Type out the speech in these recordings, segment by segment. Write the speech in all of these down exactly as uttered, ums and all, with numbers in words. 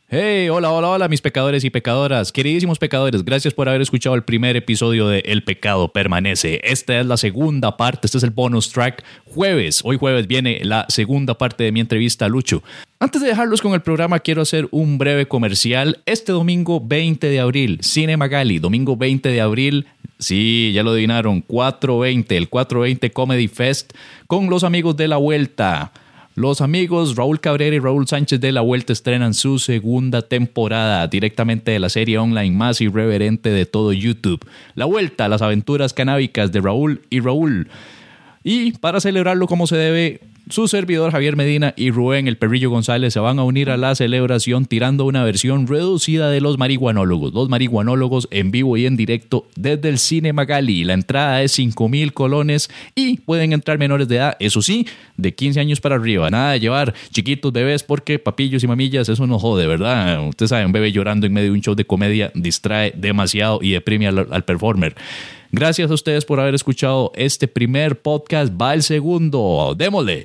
Hey, hola, hola, hola, mis pecadores y pecadoras. Queridísimos pecadores, gracias por haber escuchado el primer episodio de El Pecado Permanece. Esta es la segunda parte, este es el bonus track. Jueves, hoy jueves viene la segunda parte de mi entrevista a Lucho. Antes de dejarlos con el programa, quiero hacer un breve comercial. Este domingo veinte de abril, Cine Magali, domingo veinte de abril, sí, ya lo adivinaron, cuatro veinte, el cuatro veinte Comedy Fest con los amigos de La Vuelta. Los amigos Raúl Cabrera y Raúl Sánchez de La Vuelta estrenan su segunda temporada directamente de la serie online más irreverente de todo YouTube. La Vuelta, las aventuras canábicas de Raúl y Raúl. Y para celebrarlo como se debe, su servidor Javier Medina y Rubén el Perrillo González se van a unir a la celebración tirando una versión reducida de los marihuanólogos. Los marihuanólogos en vivo y en directo desde el Cine Magali. La entrada es cinco mil colones y pueden entrar menores de edad, eso sí, de quince años para arriba. Nada de llevar chiquitos bebés porque papillos y mamillas, eso no jode, ¿verdad? Usted sabe, un bebé llorando en medio de un show de comedia distrae demasiado y deprime al, al performer. Gracias a ustedes por haber escuchado este primer podcast. Va el segundo. ¡Démosle!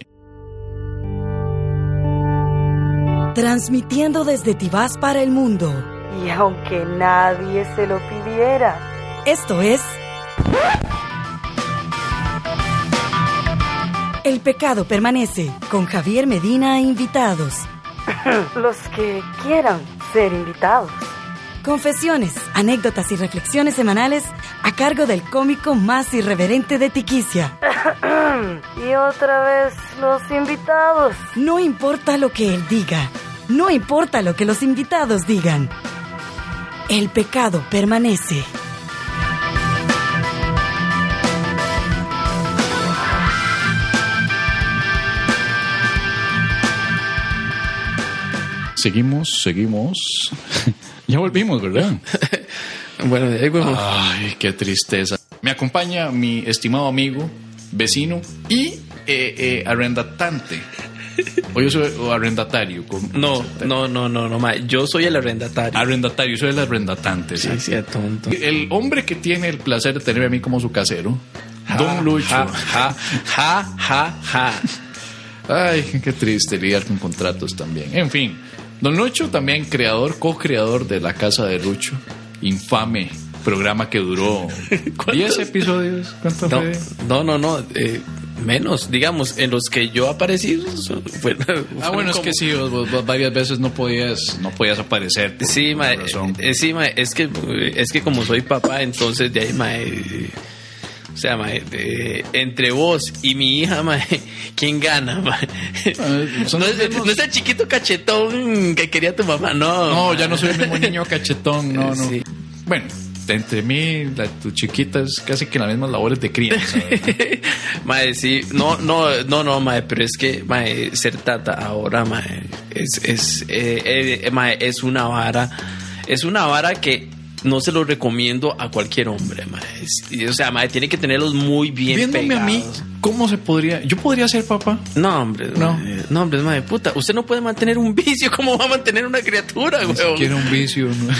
Transmitiendo desde Tibás para el mundo. Y aunque nadie se lo pidiera. Esto es... El Pecado Permanece, con Javier Medina e invitados. Los que quieran ser invitados. Confesiones, anécdotas y reflexiones semanales a cargo del cómico más irreverente de Tiquicia. Y otra vez los invitados. No importa lo que él diga, no importa lo que los invitados digan. El Pecado Permanece. Seguimos, seguimos. Ya volvimos, ¿verdad? Bueno, de ahí, bueno. Ay, qué tristeza. Me acompaña mi estimado amigo, vecino y eh, eh, arrendatante. O yo soy o arrendatario. Con, No, no, no, no, no, ma. Yo soy el arrendatario. Arrendatario, soy el arrendatante. Sí, sí, es tonto. El hombre que tiene el placer de tenerme a mí como su casero, Ja, Don Lucho. Ja, ja, ja, ja, ja. Ay, qué triste lidiar con contratos también. En fin, Don Lucho también creador, co-creador de La Casa de Lucho. Infame programa que duró diez episodios. ¿Cuánto No, fue? no, no, no. Eh, menos, digamos, en los que yo aparecí. Fue, Ah, bueno, es que sí, vos, vos varias veces no podías, no podías aparecer. Por, Sí, por ma, razón. eh, sí, ma, es que es que como soy papá, entonces de ahí, ma, eh, o sea, ma, eh, entre vos y mi hija, ma, ¿quién gana, ma? Ah, son No los es, mismos- no es el chiquito cachetón que quería tu mamá, no. No, ma. ya no soy el mismo niño cachetón, no, no. Sí. Bueno, entre mí, la, tu chiquita es casi que las mismas labores de crianza, ¿verdad? Mae, sí, no, no, no, no, mae, pero es que, mae, ser tata ahora, mae, es, es, eh, eh, mae, es una vara, es una vara que no se lo recomiendo a cualquier hombre, mae. Es- o sea, mae, tiene que tenerlos muy bien Viéndome pegados. a mí, ¿cómo se podría? ¿Yo podría ser papá? No, hombre, No. mae, no, hombre, mae, puta, usted no puede mantener un vicio, ¿cómo va a mantener una criatura, Ni weón? siquiera un vicio, ¿no?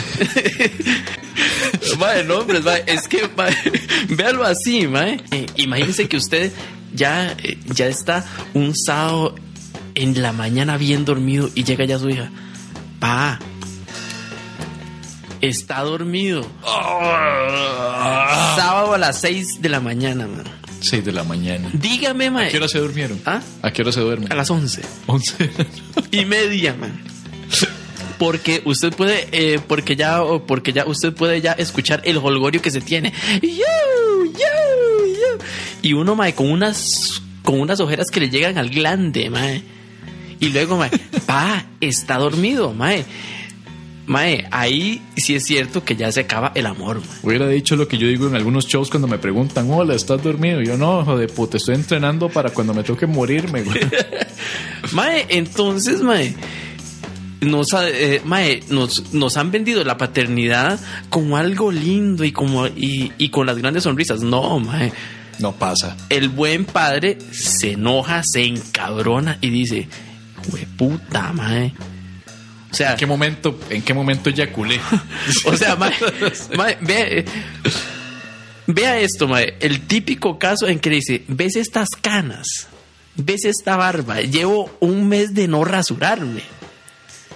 Mae, no, hombre, mae, es que, mae, véalo así, mae. Eh, imagínese que usted ya, eh, ya está un sábado en la mañana bien dormido y llega ya su hija. Pa, está dormido. Sábado a las seis de la mañana, man. seis de la mañana. Dígame, mae. ¿A qué hora se durmieron? ¿Ah? ¿A qué hora se duermen? A las once once. y media, man. Porque usted puede, eh, porque ya, porque ya usted puede ya escuchar el holgorio que se tiene. Yo, yo, yo. Y uno, mae, con unas, con unas ojeras que le llegan al glande, mae. Y luego, mae, pa, está dormido, mae. Mae, ahí sí es cierto que ya se acaba el amor, mae. Hubiera dicho lo que yo digo en algunos shows cuando me preguntan, hola, ¿estás dormido? Yo no, hijo de puta, estoy entrenando para cuando me toque morirme, güey. Mae, entonces, mae, nos, ha- eh, mae, nos, nos han vendido la paternidad como algo lindo y como y, y con las grandes sonrisas. No, mae. No pasa. El buen padre se enoja, se encabrona y dice, puta, mae. O sea, ¿En qué momento, en qué momento eyaculé? o sea, mae, mae, vea, eh, vea esto, mae. El típico caso en que dice, ¿ves estas canas? ¿Ves esta barba? Llevo un mes de no rasurarme.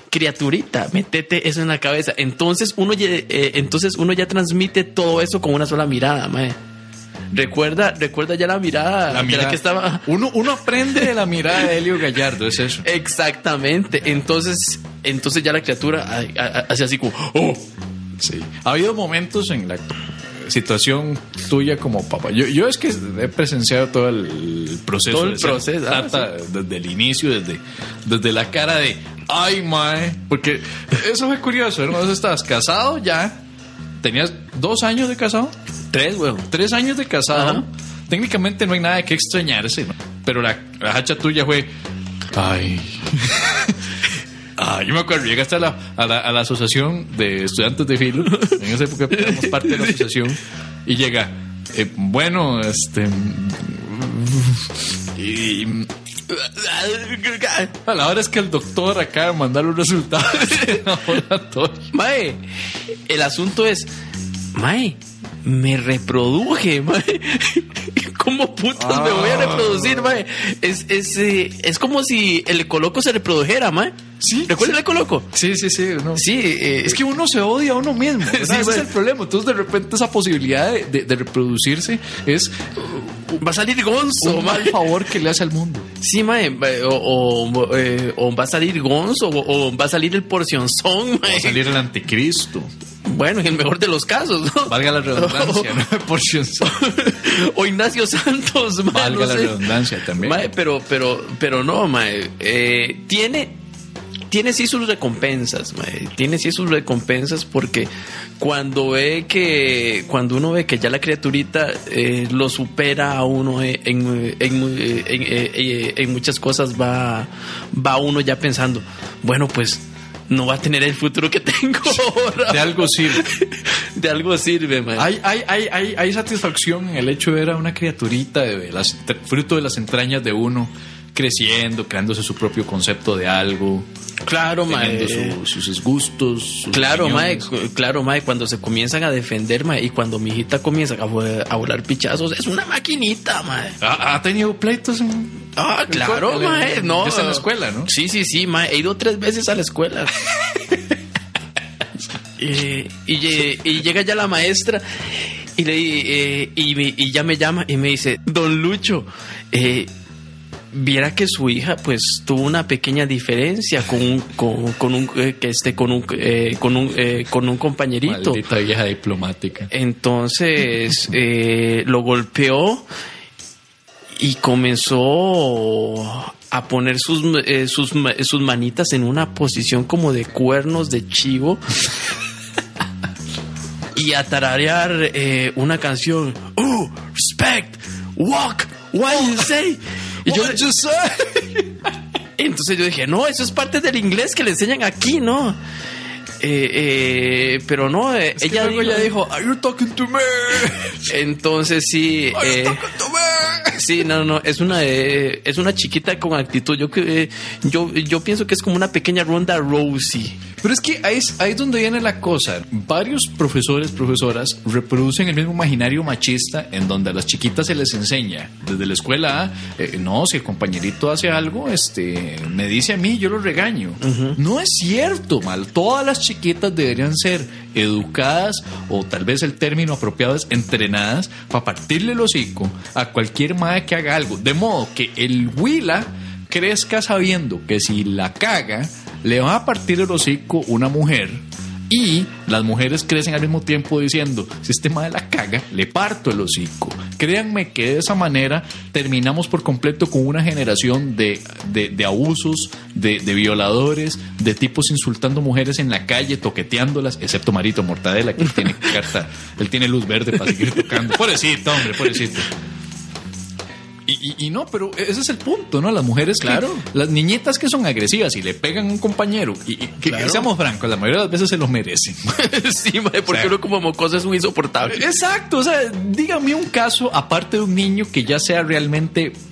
criaturita, métete eso en la cabeza. Entonces uno ya, eh, entonces uno ya transmite todo eso con una sola mirada, mae. Recuerda, recuerda ya la mirada, La mirada de la que estaba. Uno, uno aprende de la mirada de Helio Gallardo, es eso. Exactamente. Entonces, entonces ya la criatura a- a- hace así como, oh. Sí. Ha habido momentos en la situación tuya como papá. Yo, yo es que he presenciado todo el proceso. Todo el de ser proceso, ah, tata, desde el inicio, desde, desde la cara de ay, mae. Porque eso fue curioso, hermano. Estabas casado ya. Tenías dos años de casado. Tres, weón. Tres años de casado. Ajá. Técnicamente no hay nada que extrañarse, ¿no? Pero la, la hacha tuya fue ay. Ah, yo me acuerdo, llegaste a la, a la, a la asociación de estudiantes de filo. En esa época éramos parte de la asociación. Y llega, eh, bueno, este. Y. A la hora es que el doctor acaba de mandar los resultados del laboratorio. Mae, el asunto es, mae, me reproduje, mae. ¿Cómo putas me voy a reproducir, mae? Es, es, eh, es como si el coloco se reprodujera, mae. Sí, ¿Recuerdas sí. el coloco? Sí, sí, sí. No. Sí, eh, Es que uno se odia a uno mismo. ¿verdad? Sí, Ese bueno. es el problema. Entonces, de repente, esa posibilidad de, de, de reproducirse es va a salir gonzo, un mal mae. favor que le hace al mundo. Sí, mae, o, o, eh, o va a salir gonzo, o, o va a salir el porcionzón, mae. Va a salir el anticristo. Bueno, en el mejor de los casos, ¿no? Valga la redundancia, ¿no? Porción. O Ignacio Santos, mae, Valga no la sé. redundancia también. Mae, pero, pero, pero no, mae. Eh, tiene, tiene sí sus recompensas, mae. Tiene sí sus recompensas porque cuando ve que, cuando uno ve que ya la criaturita eh, lo supera a uno en, en, en, en, en- en muchas cosas, va, va uno ya pensando, bueno, pues no va a tener el futuro que tengo ahora. De algo sirve. De algo sirve, mae. Hay, hay, hay, hay, hay satisfacción en el hecho de ver a una criaturita, de las, fruto de las entrañas de uno, creciendo, creándose su propio concepto de algo, Claro, mae. teniendo su- sus gustos. Sus Claro, mae, opiniones. cu- claro, mae, cuando se comienzan a defender, mae, y cuando mi hijita comienza a, vo- a volar pichazos, es una maquinita, mae. ¿Ha, ha tenido pleitos en, Ah, en claro, escuela? mae, no. Ya está en la escuela, ¿no? Sí, sí, sí, mae, he ido tres veces a la escuela. Eh, y, lle- y llega ya la maestra y, le, eh, y, me- y ya me llama y me dice, don Lucho, eh, viera que su hija pues tuvo una pequeña diferencia con un con, con un eh, que este con un eh, con un eh, con un compañerito. Maldita vieja diplomática. Entonces eh, lo golpeó y comenzó a poner sus, eh, sus, ma- sus manitas en una posición como de cuernos de chivo y a tararear eh, una canción. Oh, respect, walk, what you say. Y yo, What you say? entonces yo dije, no, eso es parte del inglés que le enseñan aquí, ¿no? Eh, eh, pero no, eh, Es que ella luego dijo, ella dijo, "Are you talking to me? entonces sí, Are you eh, talking to me?" sí, no, no, es una, eh, es una chiquita con actitud. Yo, que- eh, yo, yo pienso que es como una pequeña Ronda Rousey. Pero es que ahí es, ahí es donde viene la cosa. Varios profesores, profesoras reproducen el mismo imaginario machista en donde a las chiquitas se les enseña desde la escuela, ah, eh, no, si el compañerito hace algo, este, me dice a mí, yo lo regaño. No es cierto, mal. Todas las chiquitas deberían ser educadas, o tal vez el término apropiado es entrenadas, para partirle el hocico a cualquier madre que haga algo. De modo que el huila crezca sabiendo que si la caga, le va a partir el hocico una mujer, y las mujeres crecen al mismo tiempo diciendo, si este madre la caga, le parto el hocico. Créanme que de esa manera terminamos por completo con una generación de, de, de abusos, de, de violadores, de tipos insultando mujeres en la calle, toqueteándolas, excepto Marito Mortadela, que él tiene carta, él tiene luz verde para seguir tocando. Pobrecito, hombre, pobrecito. Y, y, y no, pero ese es el punto, ¿no? Las mujeres, que- Claro. las niñitas que son agresivas y le pegan a un compañero, y, y que Claro. seamos francos, la mayoría de las veces se lo merecen. Sí, mae, porque O sea, uno como mocoso es muy insoportable. Exacto, o sea, dígame un caso aparte de un niño que ya sea realmente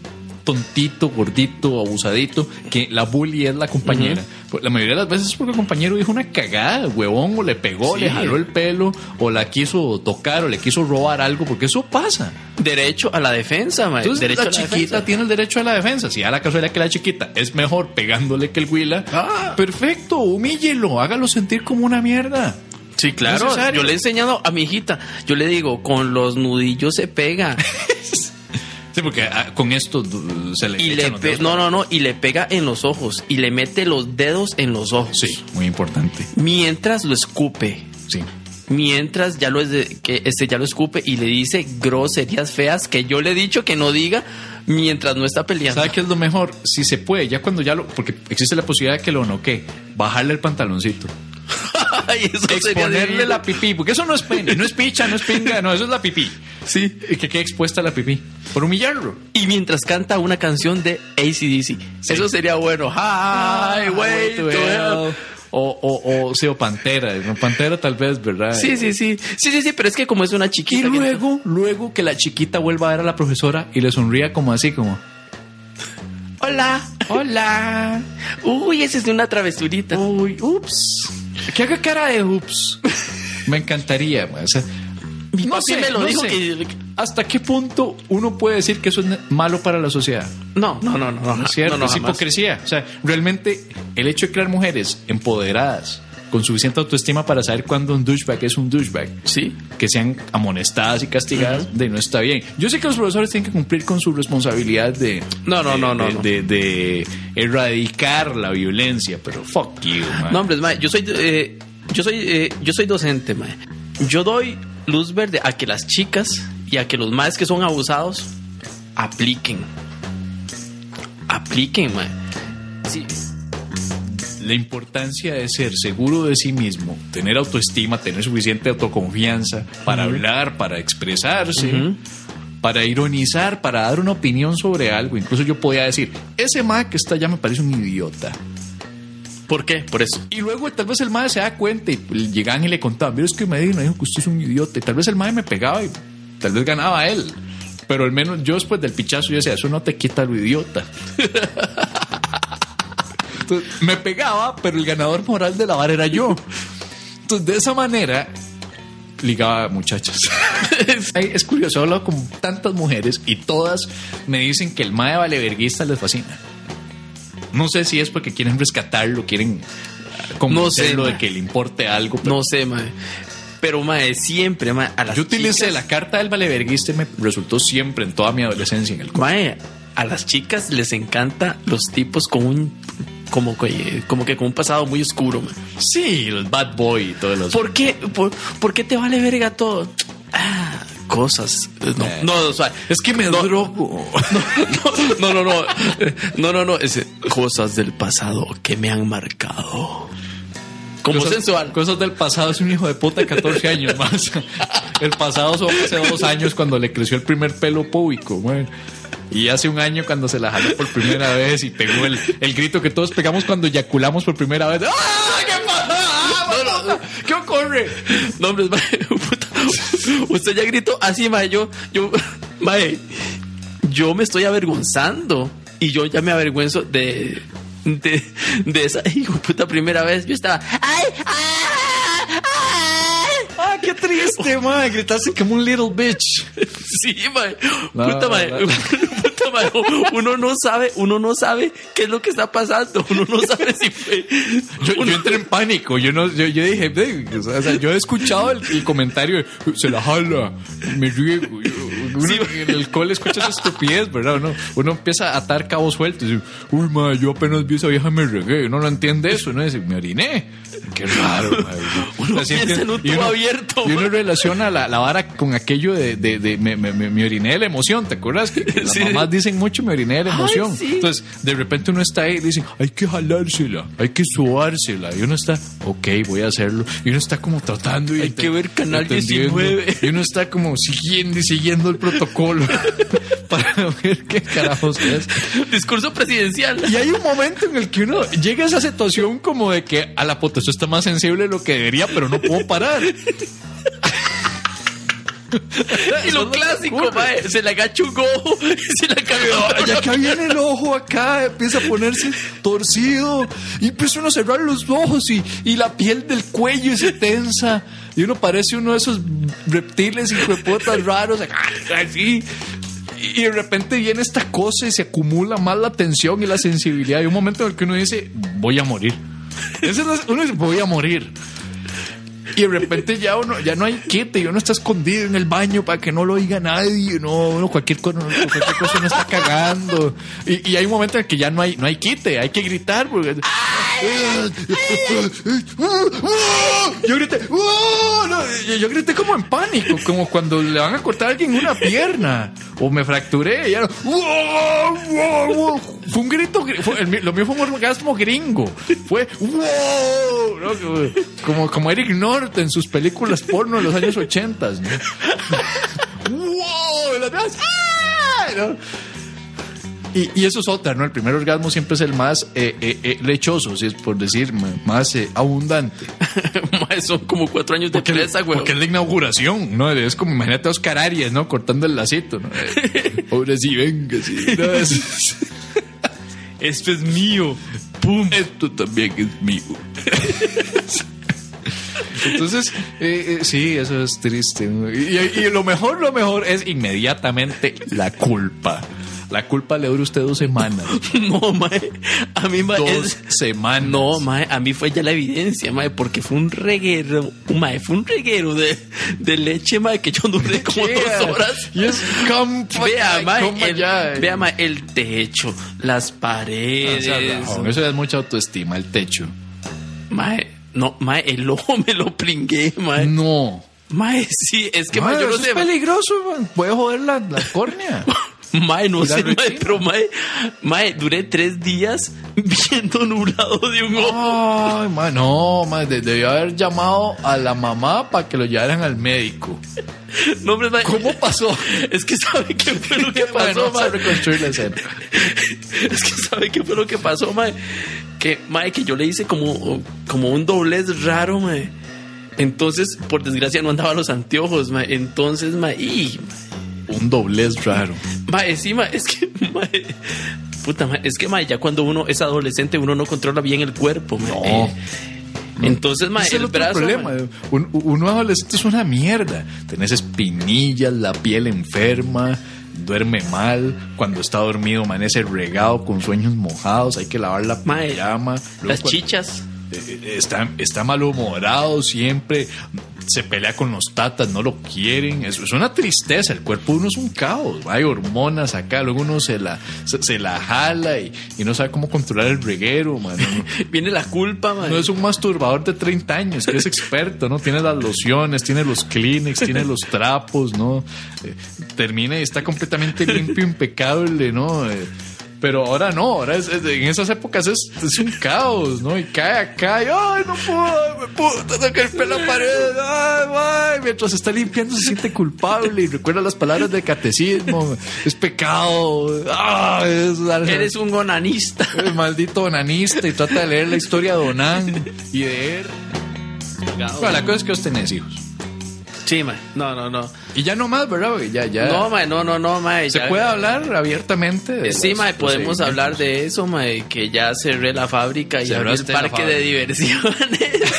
tontito, gordito, abusadito, que la bully es la compañera. Uh-huh. La mayoría de las veces es porque el compañero dijo una cagada, huevón, o le pegó, sí. le jaló el pelo, o la quiso tocar, o le quiso robar algo, porque eso pasa. Derecho a la defensa, man. Entonces derecho la a la chiquita defensa. tiene el derecho a la defensa. Si a la casualidad que la chiquita es mejor pegándole que el huila, ah. perfecto, humíllelo, hágalo sentir como una mierda. Sí, claro, necesario. Yo le he enseñado a mi hijita, yo le digo, con los nudillos se pega. Sí, porque ah, con esto se le y le pe- No, no, no, y le pega en los ojos y le mete los dedos en los ojos. Sí, muy importante. Mientras lo escupe. Sí. Mientras ya lo, es de, que este ya lo escupe y le dice groserías feas que yo le he dicho que no diga mientras no está peleando. ¿Sabe qué es lo mejor? Si se puede, ya cuando ya lo... Porque existe la posibilidad de que lo noquee. Bajarle el pantaloncito. Ay, eso exponerle la pipí, porque eso no es pene, no es picha, no es pinga, no, eso es la pipí. Sí. Y que quede expuesta la pipí, por humillarlo. Y mientras canta una canción de A C D C. Sí. Eso sería bueno. Hi, way to hell. O, o, o, sí, o Pantera, ¿no? Pantera tal vez, ¿verdad? Sí, sí, sí. Sí, sí, sí, pero es que como es una chiquita. Y luego, que... luego que la chiquita vuelva a ver a la profesora y le sonría como así, como... Hola, hola. Uy, esa es de una travesurita. Uy, ups. Que haga cara de ups. Me encantaría, o sea, mi no papi sé, me lo no dijo sé. que... ¿Hasta qué punto uno puede decir que eso es malo para la sociedad? No, no, no, no. No, no es cierto, no, no, es jamás. hipocresía. O sea, realmente el hecho de crear mujeres empoderadas, con suficiente autoestima para saber cuándo un douchebag es un douchebag, sí, que sean amonestadas y castigadas, uh-huh. de no está bien. Yo sé que los profesores tienen que cumplir con su responsabilidad de no, no, de, no, no, de, no. De, de, de erradicar la violencia, pero fuck you, man. No, hombre, man, yo soy eh, yo soy eh, yo soy docente, man. Yo doy luz verde a que las chicas y a que los maes que son abusados apliquen. Apliquen, man. Sí. La importancia de ser seguro de sí mismo, tener autoestima, tener suficiente autoconfianza para uh-huh. hablar, para expresarse, uh-huh. para ironizar, para dar una opinión sobre algo. Incluso yo podía decir, ese mae que está allá me parece un idiota. ¿Por qué? Por eso. Y luego tal vez el mae se da cuenta y llegan y le contaban, mira, es que Medina dijo que usted es un idiota. Y tal vez el mae me pegaba y tal vez ganaba él. Pero al menos yo después del pichazo yo decía, eso no te quita lo idiota. Entonces, me pegaba, pero el ganador moral de la vara era yo. Entonces, de esa manera, ligaba muchachas. Es curioso, he hablado con tantas mujeres y todas me dicen que el mae valeverguista les fascina. No sé si es porque quieren rescatarlo, quieren convencerlo no sé, de que le importe algo. Pero... No sé, mae. Pero, mae, siempre, mae, a las Yo utilicé chicas... la carta del valeverguista y me resultó siempre en toda mi adolescencia en el colegio. Mae, a las chicas les encanta los tipos con un... Como que, como que con un pasado muy oscuro, man. Sí, los bad boy y todos los... ¿Por qué, por, ¿por qué te vale verga todo? Ah, cosas... No, eh. no, o sea, es que me no, drogo. No, no, no, no, no, no, no, es cosas del pasado que me han marcado. Como cosas, sensual. Cosas del pasado es un hijo de puta de catorce años más. El pasado son hace dos años cuando le creció el primer pelo púbico, man. Y hace un año cuando se la jaló por primera vez y pegó el, el grito que todos pegamos cuando eyaculamos por primera vez. ¡Ah! ¿Qué pasa? ¡Ah, no, no, ¿qué ocurre? No, hombre, mae, puta. Usted ya gritó así, mae. Yo, yo, mae, yo me estoy avergonzando. Y yo ya me avergüenzo de, de, de esa hijo puta primera vez. Yo estaba, ¡ay! ¡Ay! ¡Ay! ¡Ah, qué triste, mae! Gritaste como un little bitch. Sí, mae. No, puta, mae. No, no. Puta, mae. Uno no sabe, uno no sabe qué es lo que está pasando. Uno no sabe si fue... Yo, uno... yo entré en pánico. Yo no, yo, yo dije, o sea, yo he escuchado el, el comentario de, se la jala, me riego. Yo, uno, sí, en el cole escucha esa estupidez, ¿verdad? Uno, uno empieza a atar cabos sueltos. Y, uy, mae, yo apenas vi esa vieja, me regué. Uno no entiende eso, ¿no? Dice, me oriné. Qué raro, mae. Uno piensa entiende, en un tubo uno, abierto. Y uno relaciona la, la vara con aquello de, de, de me, me, me, me oriné de la emoción, ¿te acuerdas? Que, que sí. Las mamás dicen mucho me oriné de la emoción. Ay, sí. Entonces, de repente uno está ahí y dice, hay que jalársela, hay que sobársela. Y uno está, ok, voy a hacerlo. Y uno está como tratando y hay que ver Canal diecinueve. Y uno está como siguiendo y siguiendo el protocolo para ver qué carajos es. Discurso presidencial. Y hay un momento en el que uno llega a esa situación como de que a la puta, esto está más sensible de lo que debería, pero no puedo parar. Y lo clásico, mae, se le agacha un ojo y se le acaba. Ya que viene el ojo acá, empieza a ponerse torcido y empieza uno a cerrar los ojos y, y la piel del cuello se tensa y uno parece uno de esos reptiles y huepotas raros, así. Y de repente viene esta cosa y se acumula más la tensión y la sensibilidad. Y un momento en el que uno dice, voy a morir. Ese es, uno dice, voy a morir. Y de repente ya uno ya no hay quite y uno está escondido en el baño para que no lo oiga nadie. No, uno cualquier, cosa, cualquier cosa uno está cagando. Y, y hay un momento en el que ya no hay, no hay quite, hay que gritar. Porque... Yo grité, no, yo, yo grité como en pánico, como cuando le van a cortar a alguien una pierna o me fracturé. Ya no, fue un grito, fue, el, lo mío fue un orgasmo gringo. Fue ¿no? como, como Eric North en sus películas porno de los años ochenta, ¿no? ¡Wow! Las demás, ¡ah! ¿no? Y, y eso es otra, ¿no? El primer orgasmo siempre es el más eh, eh, eh, lechoso, si es por decir, más eh, abundante. Son como cuatro años de porque presa, güey. Porque es la inauguración, ¿no? Es como, imagínate a Oscar Arias, ¿no? Cortando el lacito, ¿no? Ahora sí, venga, sí. No, es... Esto es mío. ¡Pum! Esto también es mío. Entonces, eh, eh, sí, eso es triste. Y, y lo mejor, lo mejor es inmediatamente la culpa. La culpa le dura a usted dos semanas. No, mae. A mí, mae. Dos es... semanas. No, mae. A mí fue ya la evidencia, mae. Porque fue un reguero. Mae, fue un reguero de, de leche, mae. Que yo duré como yeah. dos horas. Yes, vea, mae. El, ya, vea, mae. El techo. Las paredes. O sea, no, eso es mucha autoestima, el techo. Mae. No, mae. El ojo me lo pringué, mae. No. Mae, sí. Es que, mae, mae, yo no eso sé. Es peligroso, man. Puede joder la, la córnea. Mae, no sé, mae, pero mae, mae, duré tres días viendo nublado de un ojo. Ay, mae, no, mae, de, debió haber llamado a la mamá para que lo llevaran al médico. No, hombre, mae. ¿Cómo pasó? Es que sabe qué fue lo que pasó, mae. Reconstruir la escena. Es que sabe qué fue lo que pasó, mae. Que, mae, que yo le hice como, como un doblez raro, mae. Entonces, por desgracia, no andaba los anteojos, mae. Entonces, mae, y, mae. Un doblez raro. Mae, sí, mae, es que, mae, puta, mae, es que, mae, ya cuando uno es adolescente, uno no controla bien el cuerpo, mae. No. Eh, entonces, mae, ese el es el otro brazo, problema. Mae. Un, uno adolescente es una mierda. Tenés espinillas, la piel enferma, duerme mal. Cuando está dormido, amanece regado con sueños mojados. Hay que lavar la pijama. Las cuando, chichas. Eh, está, está malhumorado siempre. Se pelea con los tatas, no lo quieren. Eso es una tristeza. El cuerpo de uno es un caos. Hay hormonas acá, luego uno se la, se, se la jala y, y no sabe cómo controlar el reguero, man. Viene la culpa, man. No es un masturbador de treinta años que es experto, ¿no? Tiene las lociones, tiene los Kleenex, tiene los trapos, ¿no? Eh, termina y está completamente limpio, impecable, ¿no? Eh, Pero ahora no, ahora es, es, en esas épocas es, es un caos, ¿no? Y cae acá y ¡ay, no puedo! ¡Me puedo tocar el pelo a la pared! ¡Ay, ay! Mientras se está limpiando se siente culpable y recuerda las palabras del catecismo. Es pecado. ¡Ay! Es, eres un onanista. Es maldito onanista y trata de leer la historia de Onán y de él. Bueno, la cosa es que vos tenés hijos. Sí, mae. No, no, no. Y ya no más, ¿verdad? Ya, ya. No, mae, no, no, no, mae. ¿Se ya, puede hablar abiertamente? De sí, los, mae, podemos hablar de eso, mae, que ya cerré la fábrica y abrí el parque de diversiones.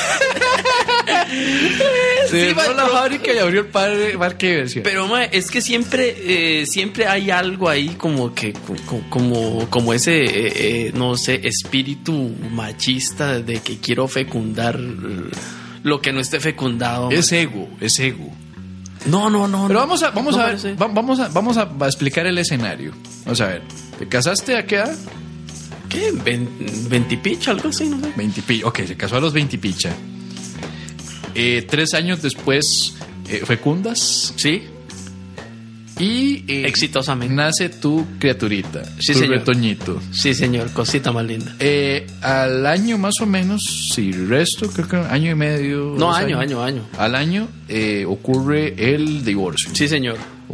Se cerró la fábrica y abrió el parque, parque de diversiones. Pero, mae, es que siempre, eh, siempre hay algo ahí como que, como, como, como ese, eh, eh, no sé, espíritu machista de que quiero fecundar lo que no esté fecundado. Es ego, es ego. No, no, no. Pero vamos a, vamos no a ver, vamos a, vamos a explicar el escenario. Vamos a ver. ¿Te casaste a qué edad? ¿Qué? ¿Veintipicha? Algo así, no sé. Veintipicha. Ok, se casó a los veintipicha. Eh, tres años después, eh, ¿fecundas? Sí. Y eh, exitosamente nace tu criaturita, sí, tu señor. retoñito. Sí, señor, cosita más linda. Eh, al año más o menos, si el resto, creo que año y medio. No, año, año, año. Al año eh, ocurre el divorcio. Sí, señor.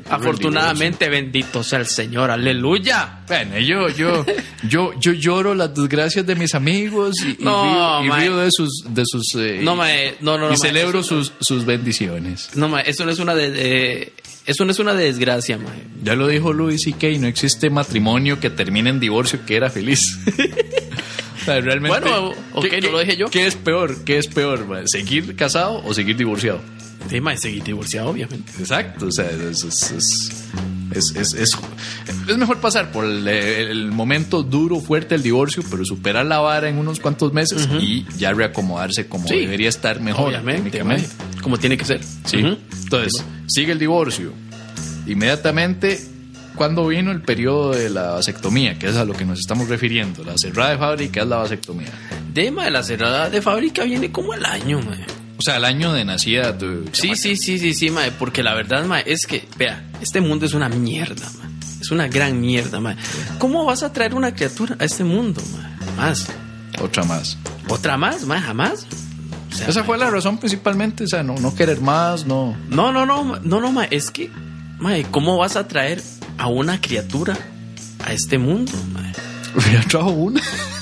Afortunadamente, bendito sea el Señor, aleluya. Bueno, yo, yo, yo, yo lloro las desgracias de mis amigos y, y No, río, y mae. río de sus, de sus, eh, No, mae, no, no, no, y mae, celebro eso- sus, sus bendiciones. No, ma, eso no es una de, de- eso no es una desgracia, ma. Ya lo dijo Louis C K, no existe matrimonio que termine en divorcio que era feliz. O sea, realmente, Bueno, ok, ¿qué- no lo dije yo. ¿Qué es peor? ¿Qué es peor? mae? ¿Seguir casado o seguir divorciado? Sí, ma, seguir divorciado, obviamente. Exacto, o sea, es, es, es, es, es, es- es mejor pasar por el, el momento duro, fuerte del divorcio, pero superar la vara en unos cuantos meses y ya reacomodarse como Sí. debería estar mejor. Obviamente, ma, técnicamente. como tiene que ser. Sí. Ujú. Entonces, sigue el divorcio. Inmediatamente, cuando vino el periodo de la vasectomía, que es a lo que nos estamos refiriendo, la cerrada de fábrica es la vasectomía. De, ma, la cerrada de fábrica viene como al año, ma. O sea, el año de nacida. Tu Sí, sí, sí, sí, sí, ma, porque la verdad, ma, es que, vea, este mundo es una mierda, ma. Es una gran mierda, ma. ¿Cómo vas a traer una criatura a este mundo, ma? Más. Otra más. ¿Otra más, ma? ¿Jamás? O sea, Esa ma, fue la razón principalmente, o sea, no, no querer más, no. No, no, no, ma, no, no, ma, es que, ma, ¿cómo vas a traer a una criatura a este mundo, ma? Ya trajo una.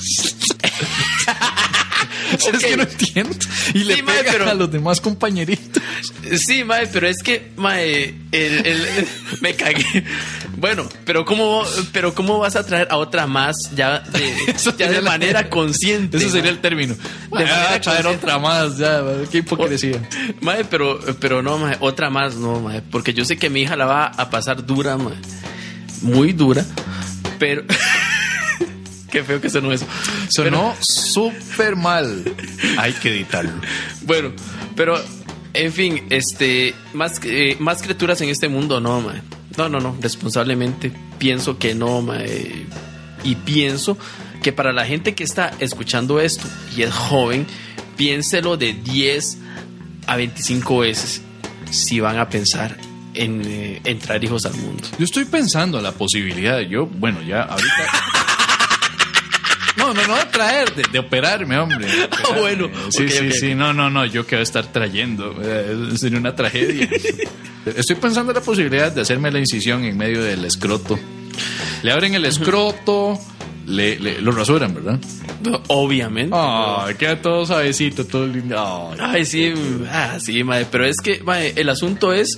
Es Ok. que no entiendo. Y le Sí, mae, pega pero- a los demás compañeritos. Sí, mae, pero es que, mae, el, el- me cagué. Bueno, pero cómo, pero cómo vas a traer a otra más ya de, Eso ya de sería la- manera consciente. Ese sería mae? el término. De De manera traer consciente. otra más, ya, qué hipocresía. Mae, pero, pero no, mae, otra más, no, mae, porque yo sé que mi hija la va a pasar dura, mae, muy dura, pero qué feo que sonó eso. Sonó súper mal. Hay que editarlo. Bueno, pero en fin, este, más, eh, más criaturas en este mundo, no, mae. No, no, no, responsablemente pienso que no, mae. Y pienso que para la gente que está escuchando esto y es joven, piénselo de diez a veinticinco veces si van a pensar en, eh, en traer hijos al mundo. Yo estoy pensando la posibilidad. Yo, bueno, ya ahorita. No, no, no de traer, de, de operarme, hombre. de operarme. bueno, Sí, ok, sí, ok. sí. No, no, no. Yo que voy a estar trayendo. Eh, sería una tragedia. Estoy pensando en la posibilidad de hacerme la incisión en medio del escroto. Le abren el escroto, le, le- lo rasuran, ¿verdad? Obviamente. Ay, queda todo suavecito, todo lindo. Ay. Ay, sí, ah, sí, mae, pero es que, mae, el asunto es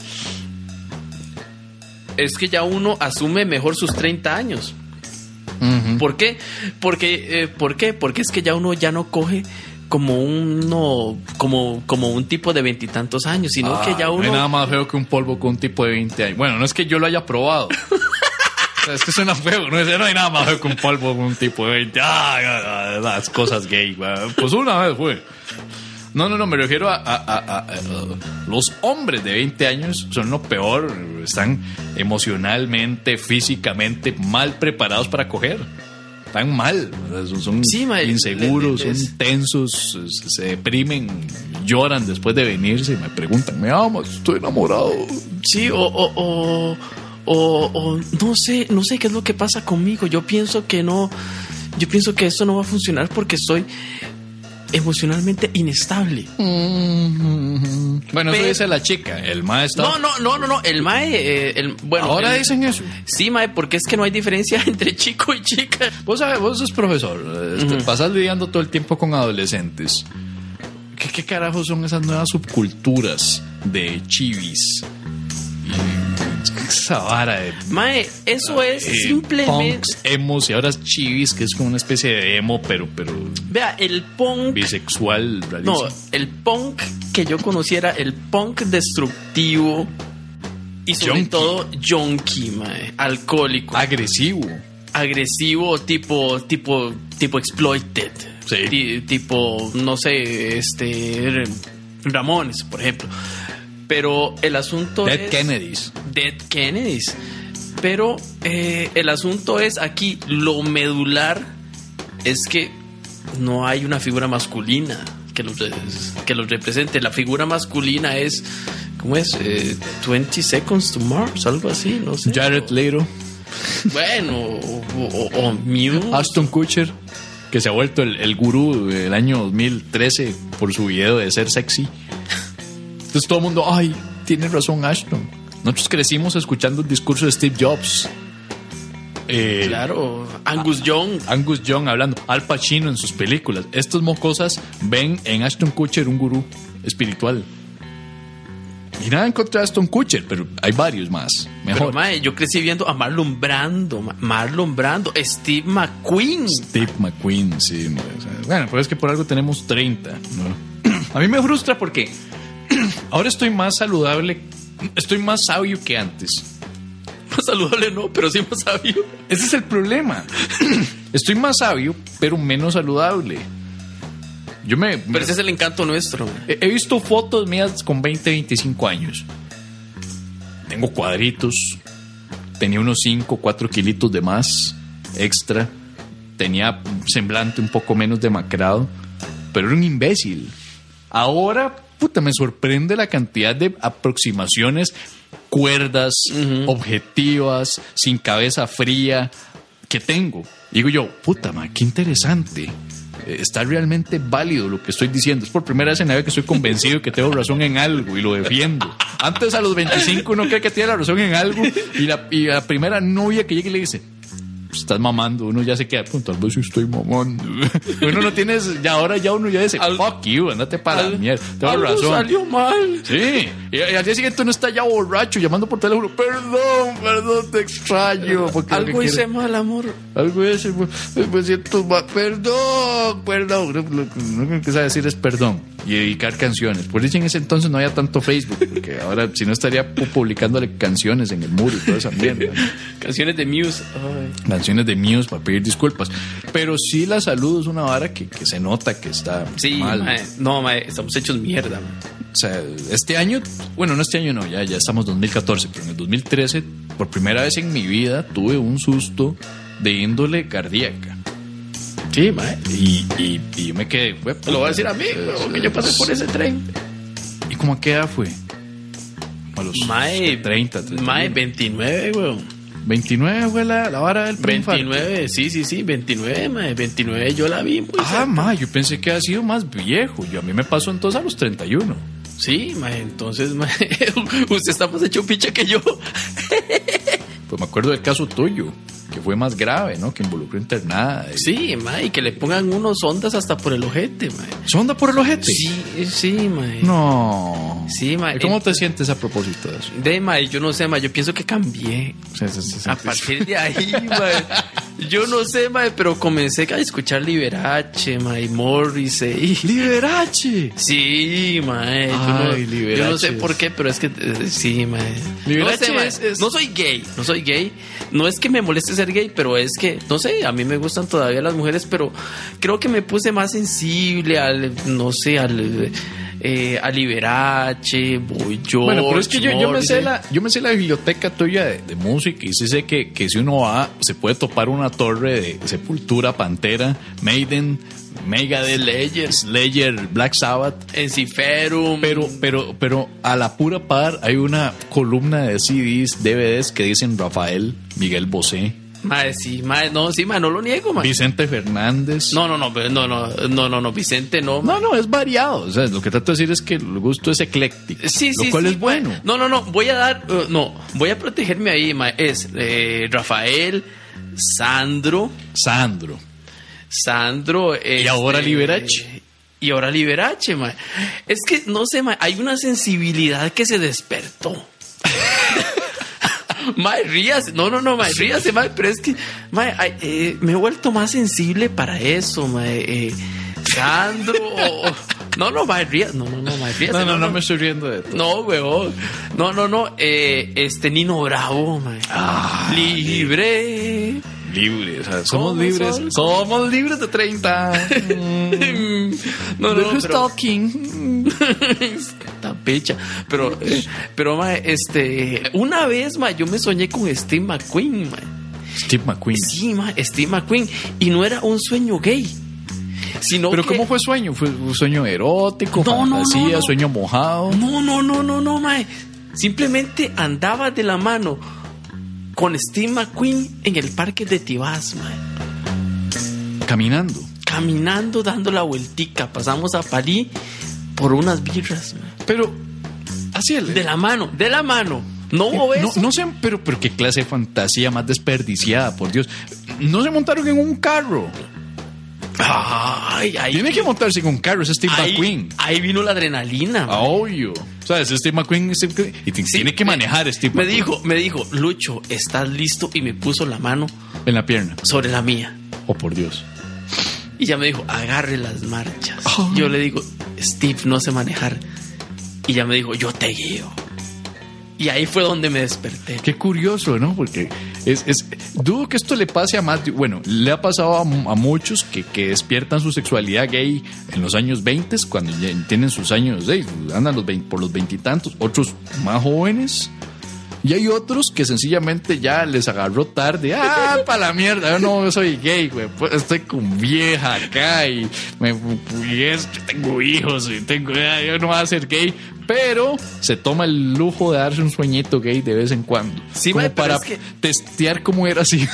es que ya uno asume mejor sus treinta años. Ujú. ¿Por qué? Porque, eh, ¿por qué? Porque es que ya uno ya no coge como uno, como, como un tipo de veintitantos años, sino que ya Ah, No hay uno... nada más feo que un polvo con un tipo de veinte años. Bueno, no es que yo lo haya probado. O sea, es que suena feo, ¿no? No hay nada más feo que un polvo con un tipo de veinte. Ah, ah, ah, las cosas gay, güey. Pues una vez fue. No, no, no, me refiero a, a- a- a- a- los hombres de veinte años son lo peor. Están emocionalmente, físicamente mal preparados para coger. Están mal. O sea, son Sí, mae, inseguros, le- le- son tensos, se- se deprimen, lloran después de venirse y me preguntan, ¿me amas? Estoy enamorado. Sí, o, o, o, o, o no sé, no sé qué es lo que pasa conmigo. Yo pienso que no, yo pienso que esto no va a funcionar porque soy emocionalmente inestable. Bueno, eso Pero- dice la chica. El maestro. No, no, no, no, no. El mae, eh, el, bueno. Ahora el- dicen eso. Sí, mae, porque es que no hay diferencia entre chico y chica. Vos sabes, vos sos profesor. este, Pasas lidiando todo el tiempo con adolescentes. ¿Qué, qué carajos son esas nuevas subculturas de chivis? Y esa vara de Mae, eso es eh, simplemente. punks, emos y ahora es chivis, que es como una especie de emo, pero, pero Vea, el punk. bisexual, No, rarísimo. el punk que yo conociera, el punk destructivo y sobre Junkie. todo junkie, mae, alcohólico, Agresivo. agresivo, tipo, tipo, tipo exploited, Sí. Ti- tipo, no sé, este, Ramones, por ejemplo. Pero el asunto Dead es Kennedys. Dead Kennedys. Pero eh, el asunto es aquí, lo medular es que no hay una figura masculina que los, que los represente. La figura masculina es, ¿cómo es? Eh, veinte Seconds to Mars, algo así, no sé. Jared Leto. Bueno, o, o, o Muse. Ashton Kutcher, que se ha vuelto el, el gurú del año dos mil trece por su video de ser sexy. Entonces todo el mundo, ay, tiene razón Ashton. Nosotros crecimos escuchando el discurso de Steve Jobs. Eh, Claro, Angus Young. Angus Young hablando, Al Pacino en sus películas. Estas mocosas ven en Ashton Kutcher un gurú espiritual. Y nada en contra de Ashton Kutcher, pero hay varios más. Pero, Mejor. mae, yo crecí viendo a Marlon Brando, ma- Marlon Brando, Steve McQueen. Steve McQueen, sí. No, o sea, bueno, pero es que por algo tenemos treinta, ¿no? A mí me frustra porque ahora estoy más saludable, estoy más sabio que antes. Más saludable no, pero sí más sabio. Ese es el problema. Estoy más sabio, pero menos saludable. Yo me... me- Pero ese es el encanto nuestro. mae. he he visto fotos mías con veinte, veinticinco años. Tengo cuadritos. Tenía unos cinco, cuatro kilitos de más extra. Tenía un semblante un poco menos demacrado. Pero era un imbécil. Ahora, puta, me sorprende la cantidad de aproximaciones cuerdas, objetivas, sin cabeza fría que tengo. Digo yo, puta, man, qué interesante. Eh, Está realmente válido lo que estoy diciendo. Es por primera vez en la vida que estoy convencido que tengo razón en algo y lo defiendo. Antes, a los veinticinco, uno cree que tiene la razón en algo y la, y la primera novia que llega y le dice, estás mamando, uno ya se queda, pues, tal vez sí estoy mamando. Uno no tiene, ya ahora ya uno ya dice, Al- fuck you, andate para la Al- mierda. Tengo algo razón. salió mal. Sí, y, y al día siguiente uno está ya borracho llamando por teléfono. Perdón, perdón, te extraño. porque lo Algo que hice quiero- mal, amor. Algo hice, me, me siento mal. Perdón, perdón. Lo, lo- lo único que sabe decir es perdón y dedicar canciones. Por eso en ese entonces no había tanto Facebook, porque ahora si no estaría pu- publicándole canciones en el muro y toda esa mierda. Canciones de Muse. Ay. Canciones de Muse para pedir disculpas. Pero sí, la salud es una vara que, que se nota que está Sí, mal. mae. No, mae, estamos hechos mierda, mae. O sea, este año, bueno, no este año no, ya, ya estamos en dos mil catorce, pero en el dos mil trece, por primera vez en mi vida, tuve un susto de índole cardíaca. Sí, mae. Y, y, y yo me quedé... "Hue Lo voy a decir puta". a mí, weón, que yo pasé por ese tren. ¿Y cómo a qué edad fue? A los Mae, treinta, treinta y Mae, uno. veintinueve, weón. veintinueve fue la, la vara del preinfarto. veintinueve, sí, sí, sí, veintinueve, mae. veintinueve yo la vi muy Ah, cerca. ma, yo pensé que había sido más viejo. Yo, a mí me pasó entonces a los treinta y uno. Sí, mae, entonces, mae, usted está más hecho picha que yo. Pues me acuerdo del caso tuyo, que fue más grave, ¿no? Que involucró internada. y- Sí, mae, y que le pongan unos ondas hasta por el ojete, mae. ¿Sonda por el ojete? Sí, sí, mae. No. Sí, mae. ¿Y cómo Ent- te sientes a propósito de eso? De, mae, yo no sé, mae, yo pienso que cambié. Sí, sí, sí, sí. A partir de ahí, mae, yo no sé, mae, pero comencé a escuchar Liberace, mae, Morrissey. ¡Liberace! Sí, mae. Yo, Ay, no, Liberace yo no sé es- por qué, pero es que eh, sí, mae. Liberace no, sé, mae, es- es- no soy gay, no soy gay. No es que me moleste ser gay, pero es que, no sé, a mí me gustan todavía las mujeres, pero creo que me puse más sensible al, no sé, al... Eh, a Liberace, Boy George, Bueno, pero es que yo, yo me sé Morrissey. la, yo me sé la biblioteca tuya de, de música y sí sé que, que si uno va, se puede topar una torre de Sepultura, Pantera, Maiden, Megadeth, Slayer, Slayer, Black Sabbath. Enciferum. Pero, pero, pero a la pura par hay una columna de C Ds, D V Ds que dicen Rafael, Miguel Bosé, Mae, sí, mae, no, sí, mae, no lo niego, mae. Vicente Fernández. No, no, no, no, no, no, no, no, Vicente, no. mae. No, no, es variado. O sea, lo que trato de decir es que el gusto es ecléctico. Sí, lo sí, cual sí, es bueno. mae. No, no, no, voy a dar, uh, no, voy a protegerme ahí, mae. Es eh, Rafael, Sandro, Sandro. Sandro. Y ahora Liberace. Y ahora Liberace, mae. Es que, no sé, mae, hay una sensibilidad que se despertó. Mae, ríase. No, no, no, mae, ríase, mae. Pero es que, mae, ay, eh, me he vuelto más sensible para eso, mae. Eh, Sandro. o- o- no, no, mae, ríase. No, no, no, mae, ríase. No, no, no me estoy riendo de todo. No, weón. No, no, no. Eh, este Nino Bravo, mae. Libre. Libre, o sea, somos ¿Cómo libres. son? Somos libres de treinta. No, no, Who's pero- talking? Esta pecha. Pero, eh, pero, mae, este. Una vez, mae, yo me soñé con Steve McQueen, mae. Steve McQueen. Sí, mae, Steve McQueen. Y no era un sueño gay. Sino Pero que- ¿cómo fue sueño? ¿Fue un sueño erótico, No, no, fantasía, no, no. sueño mojado? No, no, no, no, no, mae. Simplemente andaba de la mano con Steve McQueen en el parque de Tibás, mae. Caminando. Caminando, dando la vueltica. Pasamos a París por unas birras, mae. Pero, así el... De la mano, de la mano. No hubo no, eso. no sé, pero, pero qué clase de fantasía más desperdiciada, por Dios. No se montaron en un carro. Ay, ay. Tiene que montarse en un carro, es Steve ahí, McQueen. ahí vino la adrenalina. Ah, obvio. O sea, es Steve McQueen es el- y t- Sí, tiene que me- manejar Steve Me McQueen dijo, me dijo, Lucho, ¿estás listo? Y me puso la mano en la pierna. sobre la mía. Oh, por Dios. Y ya me dijo, agarre las marchas. Oh. Yo le digo, Steve, no sé manejar. Y ya me dijo, yo te guío. Y ahí fue donde me desperté. Qué curioso, ¿no? Porque es, es dudo que esto le pase a más. de- Bueno, le ha pasado a, a muchos que, que despiertan su sexualidad gay en los años veinte, cuando ya tienen sus años, eh, andan los veinte por los veintitantos, otros más jóvenes. Y hay otros que sencillamente ya les agarró tarde. ¡Ah, para la mierda! Yo no soy gay, güey. Pues estoy con vieja acá y, me, y es, tengo hijos y tengo... ah, yo no voy a ser gay. Pero se toma el lujo de darse un sueñito gay de vez en cuando. Sí, como mae, pero para es que- testear cómo era así.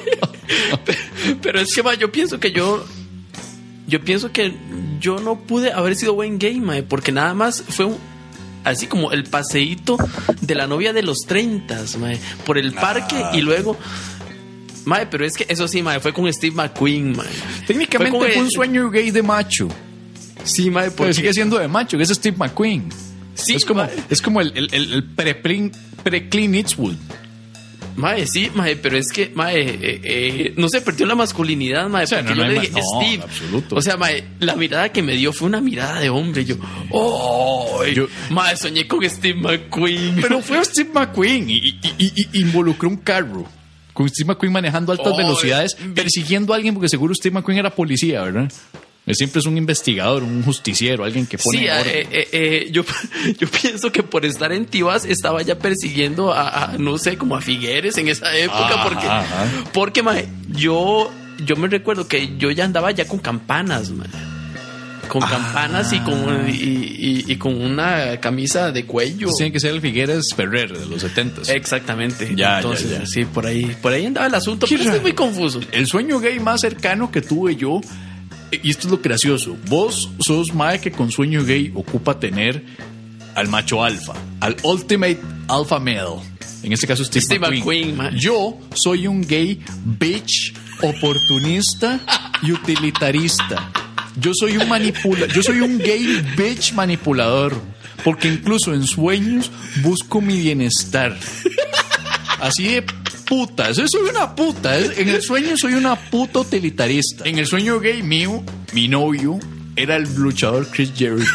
Pero es que, ma, yo pienso que yo... Yo pienso que yo no pude haber sido buen gay, mae, porque nada más fue un... Así como el paseíto de la novia de los treinta, mae, por el parque y luego... Mae, pero es que eso sí, mae, fue con Steve McQueen, mae. Técnicamente Fue fue, como un el- sueño gay de macho. Sí, mae, Pero porque... sigue siendo de macho, que es Steve McQueen. Sí, es como, mae. es como el, el, el, el pre-Clint pre Eastwood. Mae, sí, mae, pero es que, mae, eh, eh, no se perdió la masculinidad, mae, O sea, porque no, yo no le hay dije, ma- no, Steve. en absoluto. O sea, mae, la mirada que me dio fue una mirada de hombre. Yo, oh, Yo- mae, soñé con Steve McQueen. Pero fue Steve McQueen y, y, y- y involucró un carro. Con Steve McQueen manejando altas Oh, velocidades, eh, persiguiendo a alguien, porque seguro Steve McQueen era policía, ¿verdad? Él siempre es un investigador, un justiciero, alguien que pone Sí, orden. eh, eh, eh, yo, yo pienso que por estar en Tibás estaba ya persiguiendo a, a, no sé, como a Figueres en esa época, Ajá, porque, ajá. porque mae, yo, yo me recuerdo que yo ya andaba ya con campanas, mae. Con Ah. campanas y con, y, y- y con una camisa de cuello. Tiene que ser el Figueres Ferrer de los setentas. Exactamente. Ya, Entonces, ya, ya. sí, por ahí, por ahí andaba el asunto, Qué pero estoy raro. muy confuso. El sueño gay más cercano que tuve yo, y esto es lo gracioso, vos sos mae que con sueño gay ocupa tener al macho alfa, al ultimate alpha male. En este caso Steve, Steve McQueen. McQueen, mae. Yo soy un gay bitch, oportunista y utilitarista. Yo soy un manipula, yo soy un gay bitch manipulador, porque incluso en sueños busco mi bienestar. Así de puta, yo soy una puta. En el sueño soy una puta utilitarista. En el sueño gay mío, mi novio era el luchador Chris Jericho.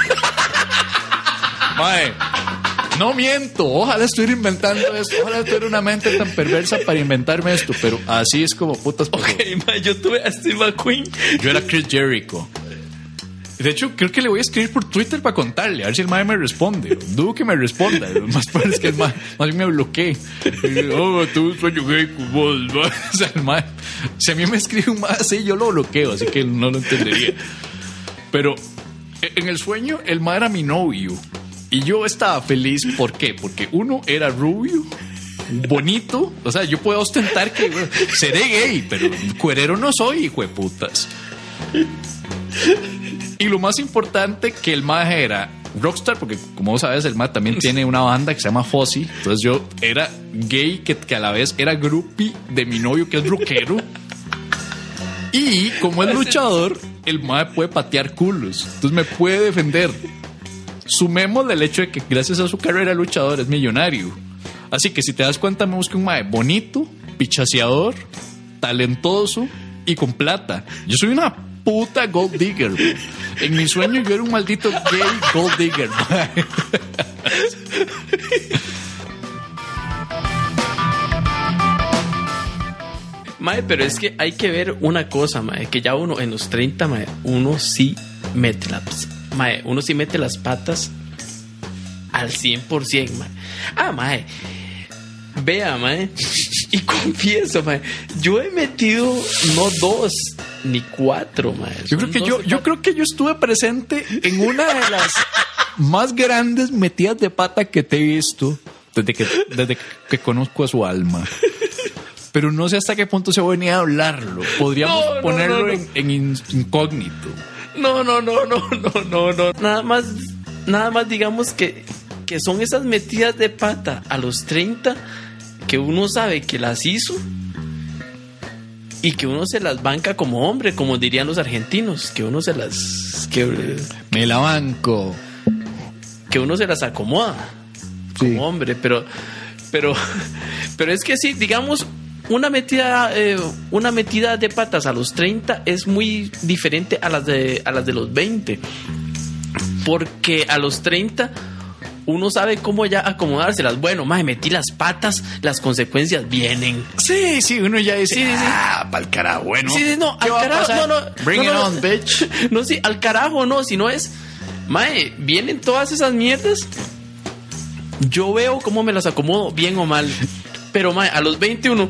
Mae, no miento, ojalá estuviera inventando esto, ojalá tuviera una mente tan perversa para inventarme esto, pero así es como putas pasó. Ok, mae, yo tuve a Steve McQueen. Yo era Chris Jericho. De hecho, creo que le voy a escribir por Twitter para contarle, a ver si el mae me responde. Dudo que me responda. Lo más probable es que el mae más bien me bloquee. Y, oh, tuve un sueño gay con vos, mae. O sea, el mae, si a mí me escribe un mae así, yo lo bloqueo, así que no lo entendería. Pero en el sueño, el mae era mi novio. Y yo estaba feliz, ¿por qué? Porque uno era rubio, bonito. O sea, yo puedo ostentar que bueno, seré gay, pero cuerero no soy, hijo de putas. Y lo más importante, que el maje era rockstar, porque como vos sabes, el maje también tiene una banda que se llama Fozzy. Entonces yo era gay, que, que a la vez era groupie de mi novio, que es rockero. Y como es luchador, el maje puede patear culos. Entonces me puede defender. Sumemos el hecho de que gracias a su carrera luchador es millonario. Así que si te das cuenta, me busqué un maje bonito, pichaseador, talentoso y con plata. Yo soy una puta gold digger. En mi sueño yo era un maldito gay gold digger. Mae, pero es que hay que ver una cosa, mae, que ya uno en los treinta, mae, uno sí mete las, mae, uno sí mete las patas al cien por ciento, mae. Ah, mae, vea, mae, y confieso, mae, yo he metido no dos ni cuatro, mae. Yo creo que yo, yo creo que yo estuve presente en una de las más grandes metidas de pata que te he visto desde que, desde que conozco a su alma. Pero no sé hasta qué punto se venía a hablarlo. Podríamos No, no, ponerlo no, no. en, en in- incógnito. No, no, no, no, no, no, no. Nada más, nada más digamos que que son esas metidas de pata a los treinta que uno sabe que las hizo y que uno se las banca como hombre, como dirían los argentinos, que uno se las que, Me la banco. que uno se las acomoda como Sí. hombre, pero pero pero es que sí, digamos, una metida eh, una metida de patas a los treinta es muy diferente a las de a las de los veinte, porque a los treinta uno sabe cómo ya acomodárselas. Bueno, mae, metí las patas, las consecuencias vienen. Sí, sí, uno ya dice, Sí, sí, sí. ah, pa'l carajo, bueno. Sí, sí, no, ¿qué al va a carajo, pasar? no, no. Bring no, it no. on, bitch. No, sí, al carajo no, si no es, mae, vienen todas esas mierdas. Yo veo cómo me las acomodo, bien o mal. Pero, mae, a los veintiuno,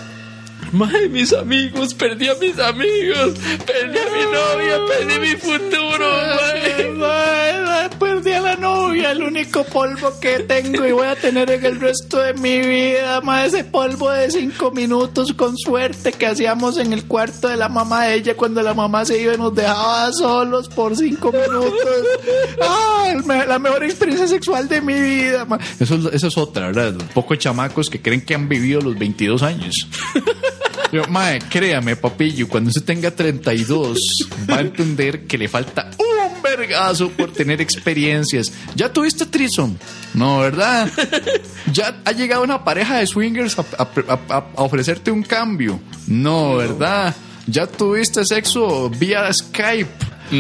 mae, mis amigos, perdí a mis amigos, perdí a mi novia, perdí mi futuro, mae. Mae, mae, perdí a la novia, el único polvo que tengo y voy a tener en el resto de mi vida, mae, ese polvo de cinco minutos con suerte que hacíamos en el cuarto de la mamá de ella cuando la mamá se iba y nos dejaba solos por cinco minutos. Ah, el me- la mejor experiencia sexual de mi vida, mae. Eso, es- eso es otra, ¿verdad? Un poco de chamacos que creen que han vivido los veintidós años. Yo, mae, créame, papillo, cuando usted tenga treinta y dos, va a entender que le falta un vergazo por tener experiencias. ¿Ya tuviste threesome? No, ¿verdad? ¿Ya ha llegado una pareja de swingers a, a- a- a ofrecerte un cambio? No, ¿verdad? ¿Ya tuviste sexo vía Skype?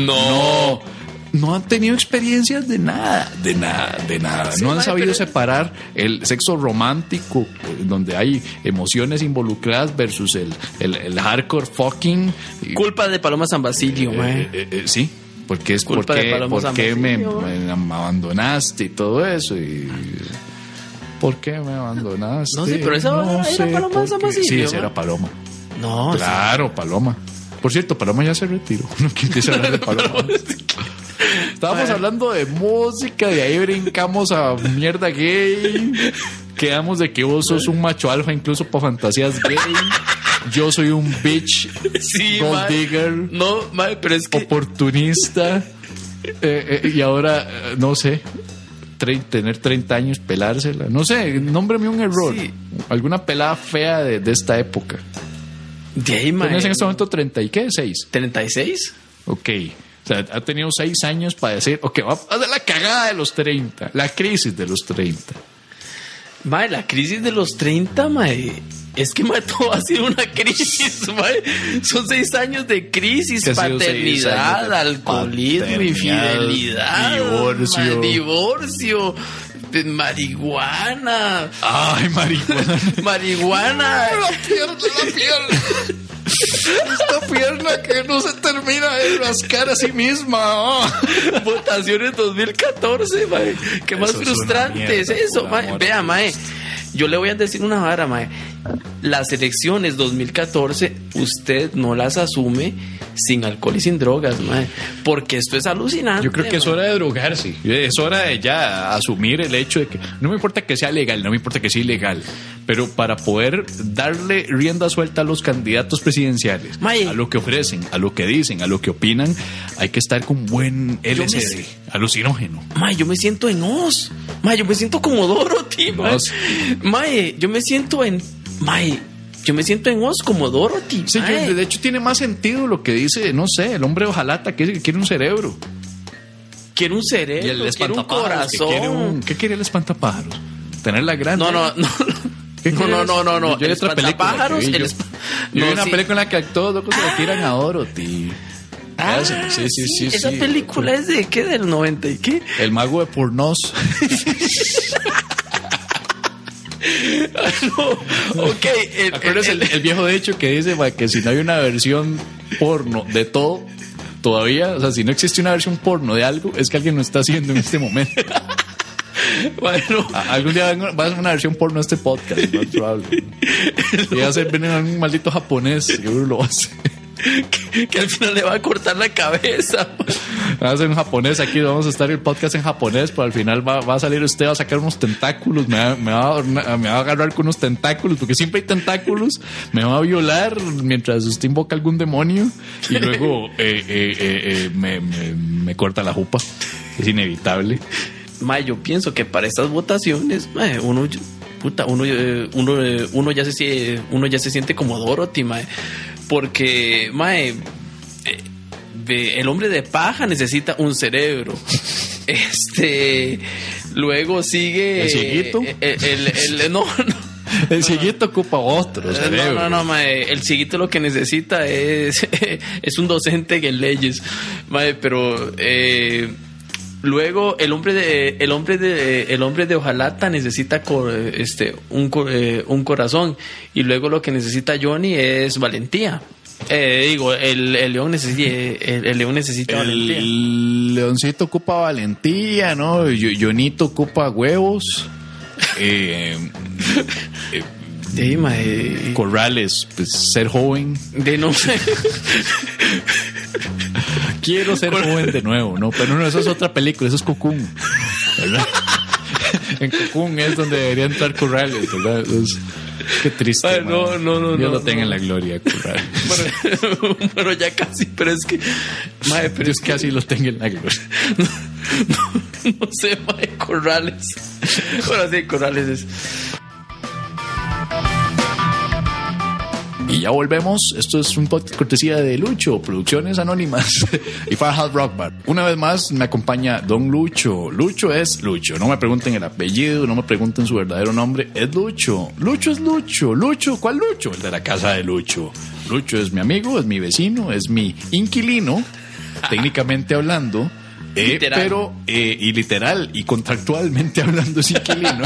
No. No. No han tenido experiencias de nada, de nada, de nada. Sí, no han mae, sabido pero- separar el sexo romántico, eh, donde hay emociones involucradas, versus el, el, el hardcore fucking. Y- Culpa de Paloma San Basilio, eh, mae. eh, eh, sí, porque es Culpa porque, de Paloma San porque me, Basilio, me abandonaste y todo eso. Y, ¿por qué me abandonaste? No sé, pero esa era sé Paloma por San qué. Basilio, Sí, esa ¿no? era Paloma. No, Claro, Paloma. Por cierto, Paloma ya se retiró. No quise hablar de Paloma. Estábamos Bueno. hablando de música, de ahí brincamos a mierda gay. Quedamos de que vos sos un macho alfa incluso para fantasías gay. Yo soy un bitch, sí, gold mae. digger, No, mae, pero es que oportunista. Eh, eh, y ahora, eh, no sé, tre- tener treinta años, pelársela. No sé, nómbrame un error. Sí. Alguna pelada fea de, de esta época. de ahí, mae. ¿Tienes en este momento treinta y qué? ¿seis? ¿treinta y seis? Ok. O sea, ha tenido seis años para decir, ok, va a hacer la cagada de los treinta, la crisis de los treinta. Mae, la crisis de los treinta, mae. Es que, mae, todo ha sido una crisis, mae. Son seis años de crisis, Que ha sido seis paternidad, años de alcoholismo, paternidad, infidelidad, divorcio. mae, divorcio, eh, marihuana, Ay, marihuana. marihuana. La pierna, la pierna. Esta pierna que no se termina de rascar a sí misma. Oh. Votaciones dos mil catorce, mae. Qué más Eso es una frustrante mierda, es eso, por mae. amor Vea, de mae. Yo le voy a decir una vara, mae. Las elecciones dos mil catorce, usted no las asume sin alcohol y sin drogas, mae. Porque esto es alucinante. Yo creo que es mae. hora de drogarse. Es hora de ya asumir el hecho de que no me importa que sea legal, no me importa que sea ilegal, pero para poder darle rienda suelta a los candidatos presidenciales, Mae. a lo que ofrecen, a lo que dicen, a lo que opinan, hay que estar con buen Yo me L S D, sé. alucinógeno. Mae, yo me siento en Oz. Mae, yo me siento como Dorothy, mae. Oz. Mae, yo me siento en... Mae, yo me siento en Oz como Dorothy, Sí, mae. yo- de hecho tiene más sentido lo que dice, no sé, el hombre ojalata que dice que quiere un cerebro. Quiero un cerebro, Y el quiero un espantapájaros que corazón. quiere un- ¿Qué quiere el espantapájaros? Tener la grande. No, no, no. ¿Qué No, quieres? no, no, no, no. Yo vi El otra película espantapájaros, que vi el yo. esp- Yo No, vi una sí. película en la que todos locos se le tiran a Dorothy. Ah, Esa, sí, sí, sí, Esa sí. película es de qué, del noventa y qué. El mago de pornos. No, ok. El, ¿Acuerdas el, el viejo dicho que dice ma, que si no hay una versión porno de todo, todavía, o sea, si no existe una versión porno de algo, es que alguien lo está haciendo en este momento. bueno, A- Algún día vengo- va a ser una versión porno de este podcast, no es probable. Y va a ser venir algún maldito japonés, seguro lo va a hacer. que, que al final le va a cortar la cabeza. Va a ser en japonés, aquí vamos a estar el podcast en japonés, pero al final va, va a salir usted, va a sacar unos tentáculos, me va, me, va a, adornar- me va a agarrar con unos tentáculos, porque siempre hay tentáculos, me va a violar mientras usted invoca algún demonio y luego eh, eh, eh, eh, me, me, me corta la jupa, es inevitable. mae, yo pienso que para estas votaciones, mae, uno, puta, uno, eh, uno, eh, uno ya se uno ya se siente como Dorothy, mae, porque, mae, eh, de, el hombre de paja necesita un cerebro. Este, luego sigue el cieguito, el, el, el, el no, no. El cieguito ocupa otro cerebro. No, no, no, mae. El cieguito lo que necesita es, es un docente en leyes, mae, pero eh, luego el hombre de el hombre de el hombre de hojalata necesita cor, este un eh, un corazón, y luego lo que necesita Johnny es valentía. Eh, digo, el, el león necesita el, el león necesita el valentía. El leoncito ocupa valentía, ¿no? Jonito ocupa huevos. Eh, eh, Sí, mae. Corrales, pues, ser joven. De no sé. Quiero ser Cor- joven de nuevo, ¿no? Pero no, eso es otra película, eso es Cocoon, ¿verdad? En Cocoon es donde debería entrar Corrales, ¿verdad? Es, qué triste. Ay, no, man. no, no, Dios no, lo tenga no. en la gloria, Corrales. Bueno, bueno, ya casi, pero es que. Mae, pero Dios es que casi lo tenga en la gloria. no, no sé, mae, Corrales. Bueno, sí, Corrales es. Y ya volvemos. Esto es un podcast cortesía de Lucho, Producciones Anónimas y Farhad Rock Bar. Una vez más me acompaña Don Lucho. Lucho es Lucho. No me pregunten el apellido, no me pregunten su verdadero nombre. Es Lucho. Lucho es Lucho. Lucho, ¿cuál Lucho? El de la casa de Lucho. Lucho es mi amigo, es mi vecino, es mi inquilino, técnicamente hablando. Eh, Literal. pero, eh, y literal, y contractualmente hablando es inquilino.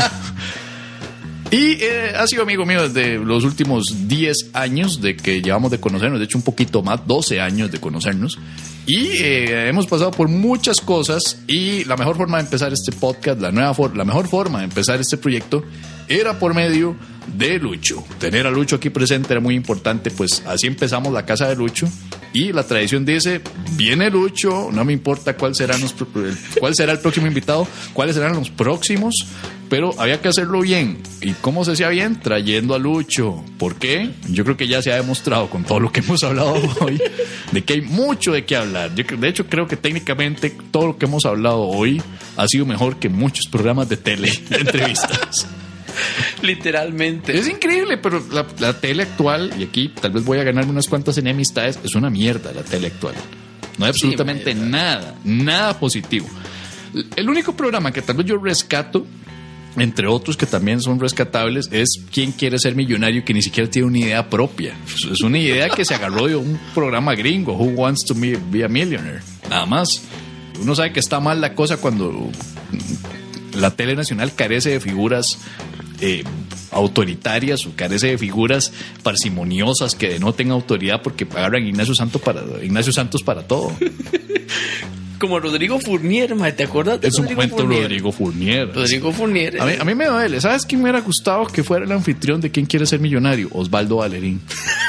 Y eh, ha sido amigo mío desde los últimos diez años de que llevamos de conocernos, de hecho un poquito más, doce años de conocernos. Y eh, hemos pasado por muchas cosas, y la mejor forma de empezar este podcast, la, nueva for- la mejor forma de empezar este proyecto era por medio de Lucho. Tener a Lucho aquí presente era muy importante, pues así empezamos la casa de Lucho. Y la tradición dice, viene Lucho, no me importa cuál será, nuestro, cuál será el próximo invitado, cuáles serán los próximos, pero había que hacerlo bien. ¿Y cómo se hacía bien? Trayendo a Lucho. ¿Por qué? Yo creo que ya se ha demostrado con todo lo que hemos hablado hoy, de que hay mucho de qué hablar. Yo, de hecho, creo que técnicamente todo lo que hemos hablado hoy ha sido mejor que muchos programas de tele, de entrevistas. Literalmente. Es increíble, pero la, la tele actual, y aquí tal vez voy a ganarme unas cuantas enemistades, es una mierda la tele actual. No hay absolutamente Sí, nada, nada positivo. El único programa que tal vez yo rescato, entre otros que también son rescatables, es ¿Quién quiere ser millonario?, que ni siquiera tiene una idea propia. Es una idea que se agarró de un programa gringo, Who Wants to Be a Millionaire, nada más. Uno sabe que está mal la cosa cuando la tele nacional carece de figuras eh, autoritarias, o carece de figuras parsimoniosas que denoten autoridad, porque agarran Ignacio Santos para, Ignacio Santos para todo. Como Rodrigo Fournier, mae, ¿te acuerdas de Es un Rodrigo momento Fournier? Rodrigo Fournier. Rodrigo Fournier. A mí, a mí me duele. ¿Sabes quién me hubiera gustado que fuera el anfitrión de ¿Quién quiere ser millonario? Osvaldo Valerín.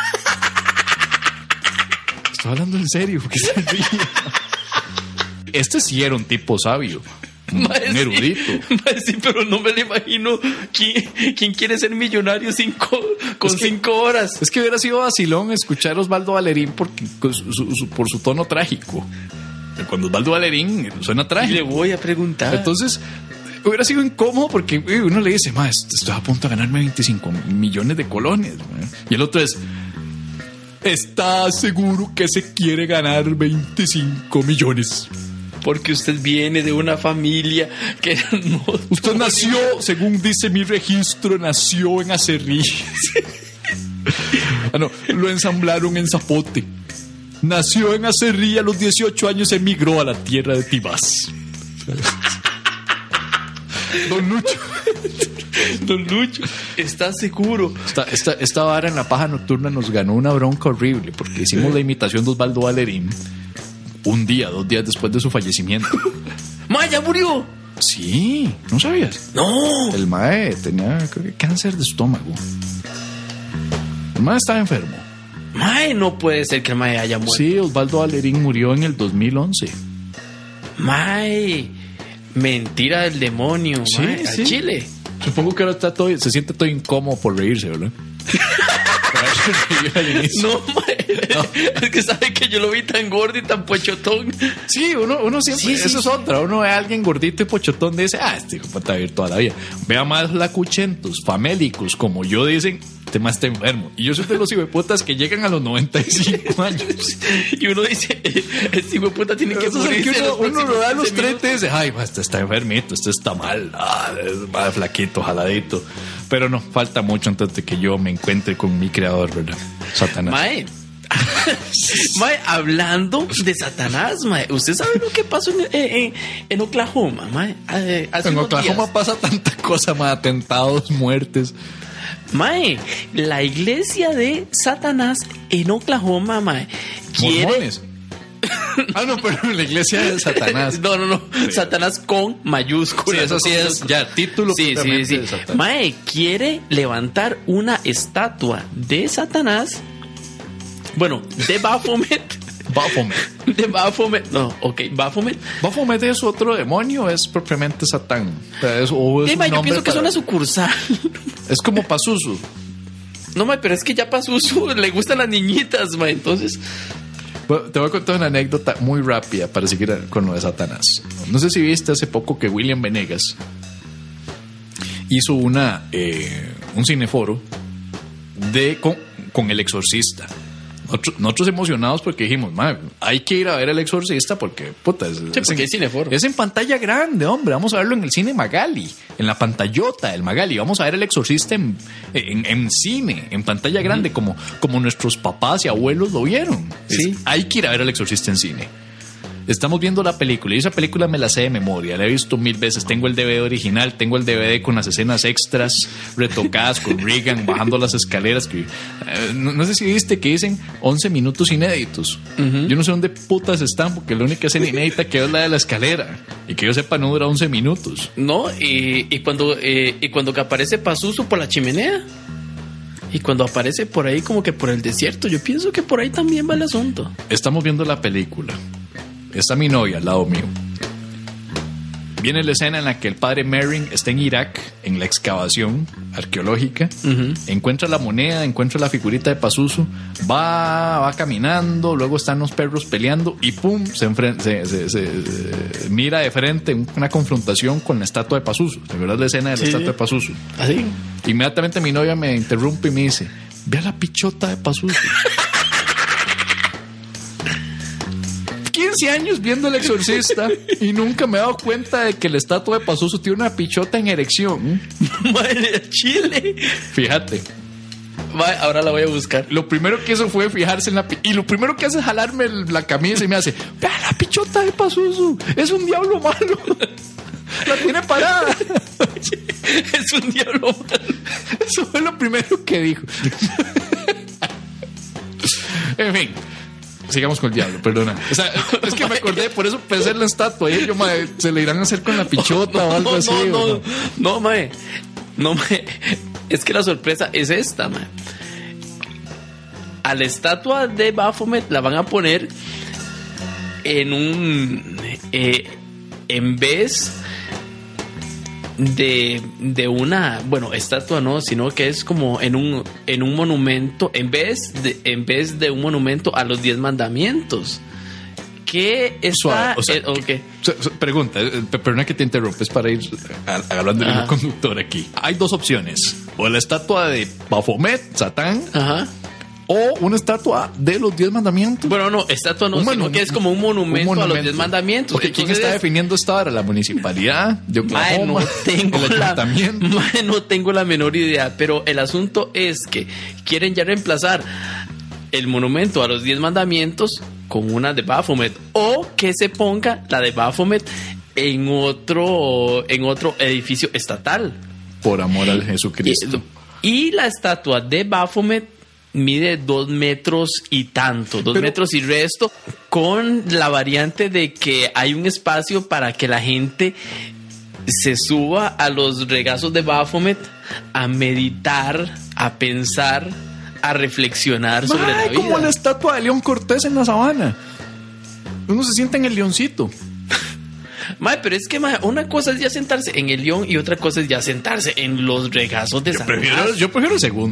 Estoy hablando en serio, porque se ríe. Este sí era un tipo sabio, un, Mae, un sí. erudito. Mae, sí, pero no me lo imagino. ¿Quién, quién quiere ser millonario cinco, con Es que- cinco horas? Es que hubiera sido vacilón escuchar a Osvaldo Valerín porque, con su- su- su- por su tono trágico. Cuando Osvaldo Valerín suena Y trágico. le voy a preguntar. Entonces, hubiera sido incómodo porque uy, uno le dice, ma, est- estoy a punto de ganarme veinticinco millones de colones. ma". Y el otro es, ¿está seguro que se quiere ganar veinticinco millones? Porque usted viene de una familia que no. Usted nació, según dice mi registro, nació en Acerrí. Ah, no, lo ensamblaron en Zapote. Nació en Acerrí, a los dieciocho años emigró a la tierra de Tibás. Don Lucho. Don Lucho, ¿estás seguro? Esta, esta, esta vara en la paja nocturna nos ganó una bronca horrible porque hicimos la imitación de Osvaldo Valerín un día, dos días después de su fallecimiento. ¡Ma, ya murió! Sí, ¿no sabías? ¡No! El mae tenía, creo que, cáncer de estómago. El mae estaba enfermo. Mae, no puede ser que el Mae haya muerto. Sí, Osvaldo Valerín murió en el dos mil once. Mae, mentira del demonio. Sí, mae, sí. a Chile. Supongo que ahora está todo, se siente todo incómodo por reírse, ¿verdad? No, mae. No. Es que sabe que yo lo vi tan gordo y tan pochotón. Sí, uno, uno siempre, Sí, sí, eso es sí. otra. Uno ve a alguien gordito y pochotón y dice, ah, este hijo de puta va a vivir toda la vida. Vea más lacuchentos, famélicos, como yo dicen, este más está enfermo. Y yo soy de los hijueputas que llegan a los noventa y cinco años. Y uno dice, este hijo de puta tiene que Eso es el que morirse. en uno, los uno lo próximos da a los quince treinta y minutos. dice, ay, ma, este está enfermito, este está mal, ah, es más flaquito, jaladito. Pero no, falta mucho antes de que yo me encuentre con mi creador, ¿verdad? Satanás. Mae. Mae, hablando de Satanás, mae, ¿usted sabe lo que pasó en, en, en Oklahoma, mae? Eh, hace En unos Oklahoma días. pasa tanta cosa, ma, atentados, muertes. Mae, la iglesia de Satanás en Oklahoma, mae, quiere... Mormones. Ah, no, pero en la iglesia de Satanás. No, no, no. Satanás con mayúsculas. Sí, eso sí es ya título Sí, sí, propiamente sí. de Satanás. Mae quiere levantar una estatua de Satanás. Bueno, de Baphomet. Baphomet. De Baphomet. No, ok, Baphomet. Baphomet es otro demonio, es propiamente Satán. O sea, es, o es Sí, un mae, yo nombre pienso que es para- una sucursal. Es como Pazuzu. No, mae, pero es que ya pasó su. Le gustan las niñitas, mae. Entonces. Bueno, te voy a contar una anécdota muy rápida para seguir con lo de Satanás. No sé si viste hace poco que William Venegas hizo una eh, un cineforo de con, con El Exorcista. Nosotros, nosotros emocionados porque dijimos, "Ma, hay que ir a ver El Exorcista porque, puta, es, Sí, porque en, es cineforo. es en pantalla grande, hombre. Vamos a verlo en el cine Magali, en la pantallota del Magali. Vamos a ver El Exorcista en, en, en cine, en pantalla grande, uh-huh. como, como nuestros papás y abuelos lo vieron. Sí. Es, hay que ir a ver El Exorcista en cine. Estamos viendo la película y esa película me la sé de memoria, la he visto mil veces. Tengo el D V D original, tengo el D V D con las escenas extras retocadas con Regan bajando las escaleras. Que, eh, no, no sé si viste que dicen once minutos inéditos. Uh-huh. Yo no sé dónde putas están porque la única escena inédita que es la de la escalera y que yo sepa no dura once minutos. No, y, y cuando eh, y cuando que aparece Pazuzu por la chimenea. Y cuando aparece por ahí como que por el desierto, yo pienso que por ahí también va el asunto. Estamos viendo la película. Está mi novia al lado mío. Viene la escena en la que el padre Merrin está en Irak, en la excavación arqueológica. Uh-huh. Encuentra la moneda, encuentra la figurita de Pazuzu. Va, va caminando, luego están los perros peleando y pum, se, enfren- se, se, se, se mira de frente una confrontación con la estatua de Pazuzu. ¿Te acuerdas la escena de la Sí. estatua de Pazuzu? ¿Así? Inmediatamente mi novia me interrumpe y me dice, ve a la pichota de Pazuzu. quince años viendo El Exorcista y nunca me he dado cuenta de que la estatua de Pazuzu tiene una pichota en erección. Madre, Chile. Fíjate. Madre, ahora la voy a buscar. Lo primero que hizo fue fijarse en la pi- y lo primero que hace es jalarme la camisa y me hace, vea la pichota de Pazuzu, es un diablo malo. La tiene parada. Es un diablo malo. Eso fue lo primero que dijo. En fin. Sigamos con el diablo, perdona. O sea, es que me acordé, por eso pensé en la estatua. Y yo, madre, se le irán a hacer con la pichota no, o algo no, así. No, ¿o no, no? no, mae. No, mae. Es que la sorpresa es esta, mae. A la estatua de Baphomet la van a poner en un... Eh, en vez de, de una, bueno, estatua no, sino que es como en un, en un monumento, en vez de, en vez de un monumento a los diez mandamientos. ¿Qué está? Suave, o sea, eh, okay. So- so- pregunta, eh, perdona que te interrumpes para ir a- a- hablando del Ajá. conductor aquí. Hay dos opciones: o la estatua de Baphomet, Satán, Ajá. o una estatua de los diez mandamientos. Bueno, no, estatua no, Un sino monu- que es como un monumento, un a los monumento. diez mandamientos. Porque ¿quién Entonces, está definiendo esta hora? ¿La municipalidad de Mae, Oklahoma? no tengo ¿El la, ayuntamiento? mae, no tengo la menor idea, pero el asunto es que quieren ya reemplazar el monumento a los diez mandamientos con una de Baphomet, o que se ponga la de Baphomet en otro en otro edificio estatal. Por amor al Jesucristo. Y, y la estatua de Baphomet mide dos metros y tanto, dos Pero- metros y resto, con la variante de que hay un espacio para que la gente se suba a los regazos de Baphomet a meditar, a pensar, a reflexionar sobre Mae, la vida. como la estatua de León Cortés en la sabana. Uno se sienta en el leoncito. Mae, pero es que mae, una cosa es ya sentarse en el león y otra cosa es ya sentarse en los regazos de Yo Satanás. prefiero, yo prefiero el segundo.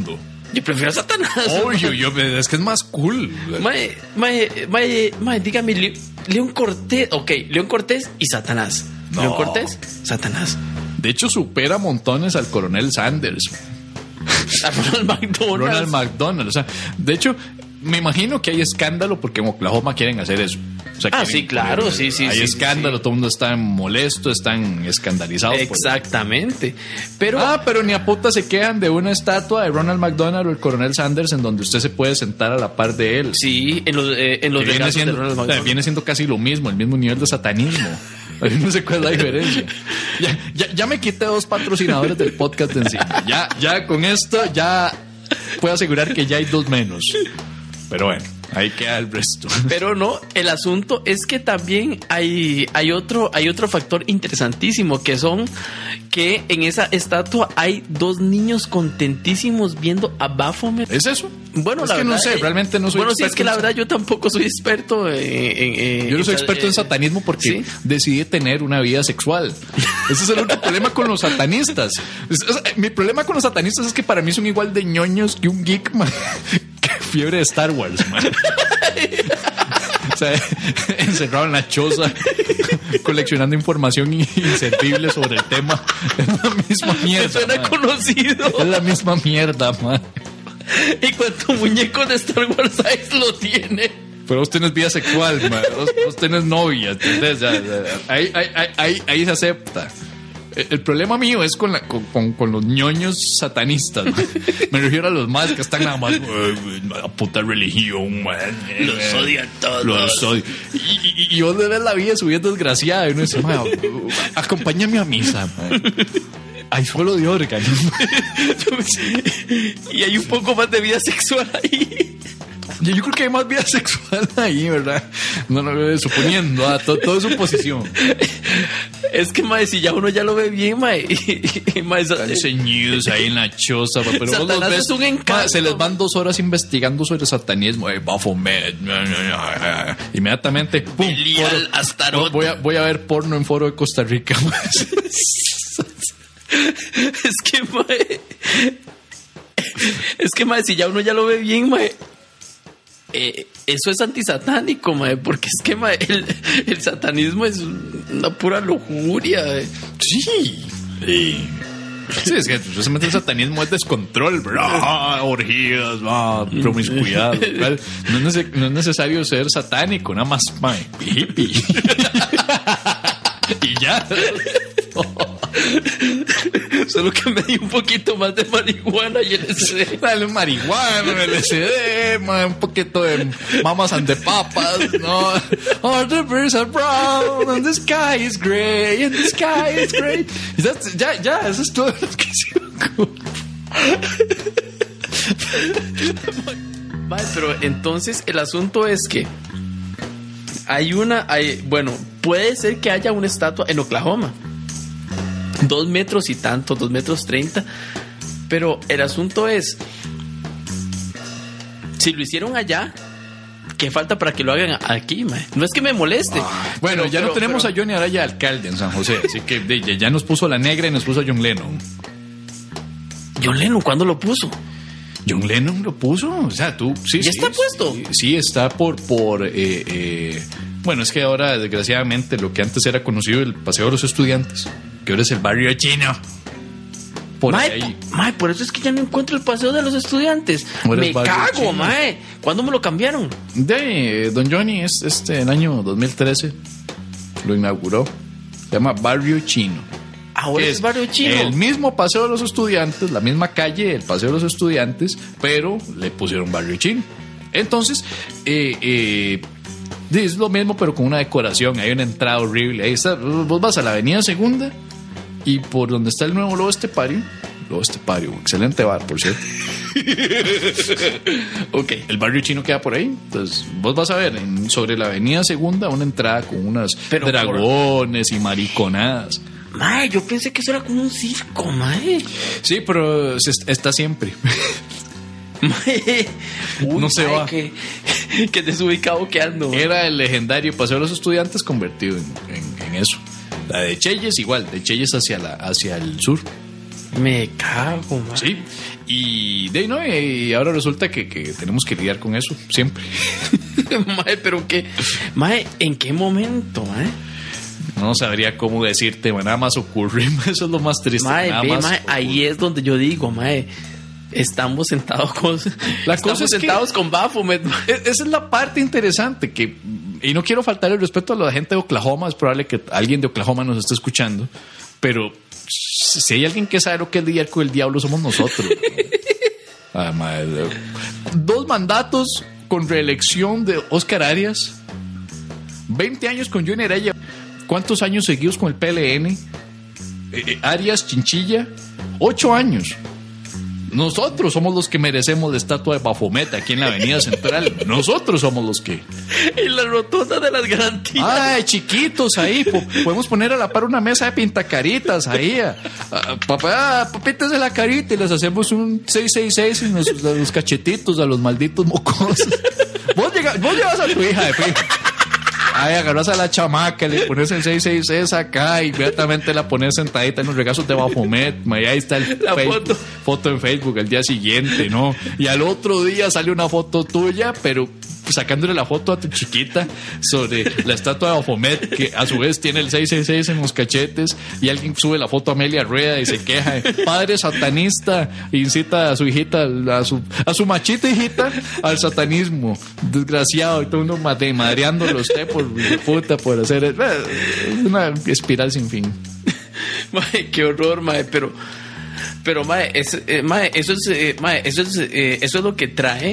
Yo prefiero a Satanás. Obvio, yo, es que es más cool. Mae, mae, mae, mae, dígame, Le- León Cortés. Ok, León Cortés y Satanás. No. León Cortés, Satanás. De hecho, supera montones al coronel Sanders. A Ronald McDonald. Ronald McDonald. O sea, de hecho, me imagino que hay escándalo porque en Oklahoma quieren hacer eso. O sea, Ah, quieren sí, claro, poner- sí, sí, Hay sí, escándalo, sí. todo el mundo está molesto, están escandalizados. por eso. Exactamente. Pero. Ah, pero ni a puta se quedan de una estatua de Ronald McDonald o el coronel Sanders en donde usted se puede sentar a la par de él. Sí, en los, eh, en los Que viene regalos de siendo, Ronald o sea, McDonald. viene siendo casi lo mismo, el mismo nivel de satanismo. Ahí no sé cuál es la diferencia. Ya, ya, ya me quité dos patrocinadores del podcast de encima. Ya, ya con esto ya puedo asegurar que ya hay dos menos. Pero bueno, ahí queda el resto. Pero no, el asunto es que también hay, hay, otro, hay otro factor interesantísimo, que son que en esa estatua hay dos niños contentísimos viendo a Baphomet. ¿Es eso? Bueno, es la que verdad, no sé, eh, realmente no soy Bueno, sí, es experto que la en verdad yo tampoco soy experto en... en- en- Yo no soy en- experto en eh, satanismo porque ¿sí? decidí tener una vida sexual. Ese es el único problema con los satanistas. Es- es- mi problema con los satanistas es que para mí son igual de ñoños que un geek, man. Que fiebre de Star Wars, man. O sea, encerrado en la choza, coleccionando información inservible sobre el tema. Es la misma Me mierda. suena man. conocido. Es la misma mierda, man. Y cuánto muñeco de Star Wars Ice lo tiene. Pero vos tenés vida sexual, man. Vos, vos tenés novia, ¿entendés? Ya, ya, ahí, ahí, ahí, ahí, ahí se acepta. El, el problema mío es con, la, con, con, con los ñoños satanistas, man. Me refiero a los más que están nada más. "Ay, la puta religión, man. Los odian todos. Los odio. Y, y, y vos le ves la vida subiendo desgraciada. Y uno dice, "Man, acompáñame a misa, man. Hay suelo de órganos". Y hay un poco más de vida sexual ahí. Yo, yo creo que hay más vida sexual ahí, ¿verdad? No, no, suponiendo, ah, todo, todo es suposición. Es que, mae, si ya uno ya lo ve bien, mae. y- mae, sa- Están ceñidos ahí en la choza, pero vos los Satanás ves, es un encanto. ma, se les van dos horas investigando sobre satanismo. Eh, Baphomet. Inmediatamente, pum, Belial, foro. Astaroth. Voy a, voy a ver porno en Foro de Costa Rica. Es que, mae. Es que, mae, si ya uno ya lo ve bien, mae. eh, eso es antisatánico, mae. Porque es que, mae, el, el satanismo es una pura lujuria. eh. Sí. Sí. Sí, es que precisamente el satanismo es descontrol, bro. Ah, orgías, ah, promiscuidad. ¿Verdad? No es, nece- no es necesario ser satánico, nada más, mae, hippie. Y ya. Solo que me di un poquito más de marihuana y L S D. Dale un marihuana, L S D, man, un poquito de mamas and the papas, ¿no? Oh, the birds are brown and the sky is gray and the sky is gray. Y that's- ya, ya, eso es todo lo que se me ocurre. Mae, pero entonces el asunto es que hay una, hay, bueno, puede ser que haya una estatua en Oklahoma, dos metros y tanto, dos metros treinta, pero el asunto es, si lo hicieron allá, ¿qué falta para que lo hagan aquí, mae? No es que me moleste. Bueno, pero- ya no pero- tenemos pero- a Johnny Araya alcalde en San José, así que de- ya, ya nos puso la negra y nos puso a John Lennon. John Lennon, ¿cuándo lo puso? John Lennon lo puso, o sea, tú, sí, ¿Ya sí, está sí, puesto? Sí, está por, por, eh, eh, bueno, es que ahora, desgraciadamente, lo que antes era conocido el Paseo de los Estudiantes, que ahora es el barrio chino. Por Mae, ahí. mae, por eso es que ya no encuentro el paseo de los estudiantes. Ahora Me es barrio cago, chino. mae. ¿Cuándo me lo cambiaron? De eh, Don Johnny, es este, el año dos mil trece, lo inauguró. Se llama Barrio Chino. Ahora que es barrio chino. El mismo Paseo de los Estudiantes, la misma calle, el Paseo de los Estudiantes, pero le pusieron Barrio Chino. Entonces, eh, eh, es lo mismo, pero con una decoración. Hay una entrada horrible. Ahí está. Vos vas a la Avenida Segunda y por donde está el nuevo Lobo Estepario. Lobo Estepario, excelente bar, por cierto. Ok. El barrio chino queda por ahí. Entonces, vos vas a ver en- sobre la Avenida Segunda una entrada con unos Pero por- dragones y mariconadas. Mae, yo pensé que eso era como un circo, mae. Sí, pero se- está siempre. Mae. Uy, No se mae, va. Que, que desubicado que ando. mae. Era el legendario Paseo de los Estudiantes convertido en, en- en eso. La de Chelles igual, de Chelles hacia, la, hacia el sur. Me cago, mae. Sí. Y de ahí, no, y ahora resulta que, que tenemos que lidiar con eso siempre. Mae, pero qué. Mae, ¿en qué momento, mae? No sabría cómo decirte, mae, nada más ocurre. Eso es lo más triste. Mae, nada ve, más mae, ocurre. ahí es donde yo digo, mae. Estamos sentados con. La estamos cosa es que- sentados con Baphomet, mae. E- Esa es la parte interesante que, y no quiero faltar el respeto a la gente de Oklahoma, es probable que alguien de Oklahoma nos esté escuchando, pero si hay alguien que sabe lo que es lidiar con el diablo somos nosotros. Ah, madre. Dos mandatos con reelección de Oscar Arias, veinte años con Johnny Araya, ¿cuántos años seguidos con el P L N? Eh, eh, Arias, Chinchilla, ocho años. Nosotros somos los que merecemos la estatua de Baphomet aquí en la Avenida Central. Nosotros somos los que... En la rotonda de las garantías. Ay, chiquitos ahí. po- podemos poner a la par una mesa de pintacaritas ahí. A, a- papá, papitas de la carita y les hacemos un seis seis seis en los, a los cachetitos, a los malditos mocosos. Vos, llega, vos llevas a tu hija de fijo. Ay, agarras a la chamaca, le pones el seis seis seis acá, inmediatamente la pones sentadita en los regazos de Baphomet. ma, y ahí está el La Facebook- foto. foto en Facebook el día siguiente, ¿no? Y al otro día sale una foto tuya, pero sacándole la foto a tu chiquita sobre la estatua de Baphomet, que a su vez tiene el seis seis seis en los cachetes, y alguien sube la foto a Amelia Rueda y se queja, eh, padre satanista, incita a su hijita, a su, a su machita hijita, al satanismo, desgraciado, y todo uno made- madreándolo a usted por puta, por hacer es una espiral sin fin. Mae, qué horror, mae, pero pero mae, es, eh, mae, eso es eh, mae, eso es eh, eso es lo que trae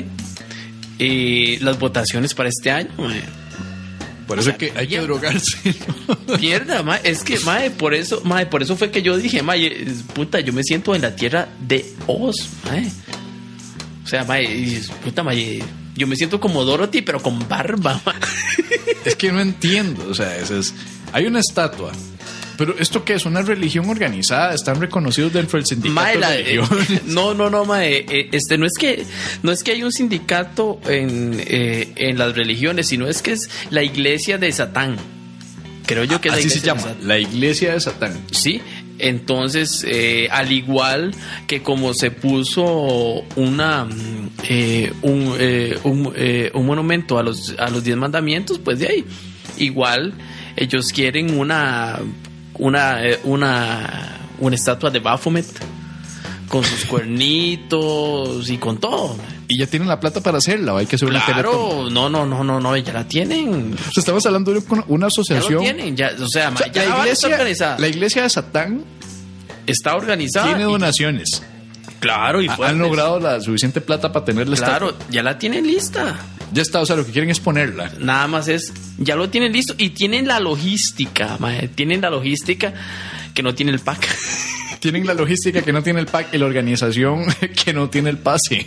eh, las votaciones para este año, mae. Por eso es que hay que drogarse, ¿no? Mierda, mae, es que mae, por eso, mae, por eso fue que yo dije, mae, eh, puta, yo me siento en la tierra de Oz, mae. O sea, mae, y, puta, mae, yo me siento como Dorothy, pero con barba, mae. Es que no entiendo, o sea, eso es, hay una estatua, pero ¿esto qué es? ¿Una religión organizada? ¿Están reconocidos dentro del sindicato Mae, la- de religiones? eh, no, no, no, mae, eh, este no es que no es que hay un sindicato en, eh, en las religiones, sino es que es la iglesia de Satán. Creo yo que es la Así se iglesia de llama, Satán. la iglesia de Satán. Sí, entonces, eh, al igual que como se puso una mm, eh, un, eh, un, eh, un monumento a los a los diez mandamientos, pues de ahí igual ellos quieren una una eh, una una estatua de Baphomet con sus cuernitos y con todo. Y ya tienen la plata para hacerla, o hay que hacer una teletón. Claro, no, no, no, no, no, ya la tienen. O sea, estamos hablando de una- una Ya asociación. lo tienen, ya, o sea, O sea, ya la, está iglesia, organizada. la iglesia de Satán Está organizada. tiene y- donaciones. Claro, y Ha- fuertes. Han logrado la suficiente plata para tener la estatua. Claro, ya la tienen lista. Ya está, o sea, lo que quieren es ponerla. Nada más es, ya lo tienen listo y tienen la logística, mae, tienen la logística que no tiene el pack. Tienen la logística que no tiene el pack y la organización que no tiene el pase.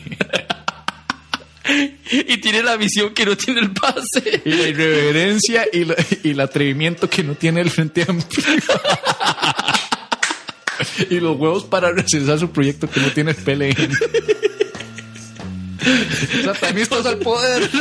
Y tiene la visión que no tiene el pase. Y la irreverencia y, la- y el atrevimiento que no tiene el Frente Amplio. Y los huevos para realizar su proyecto que no tiene el P L N. Satanistas al poder.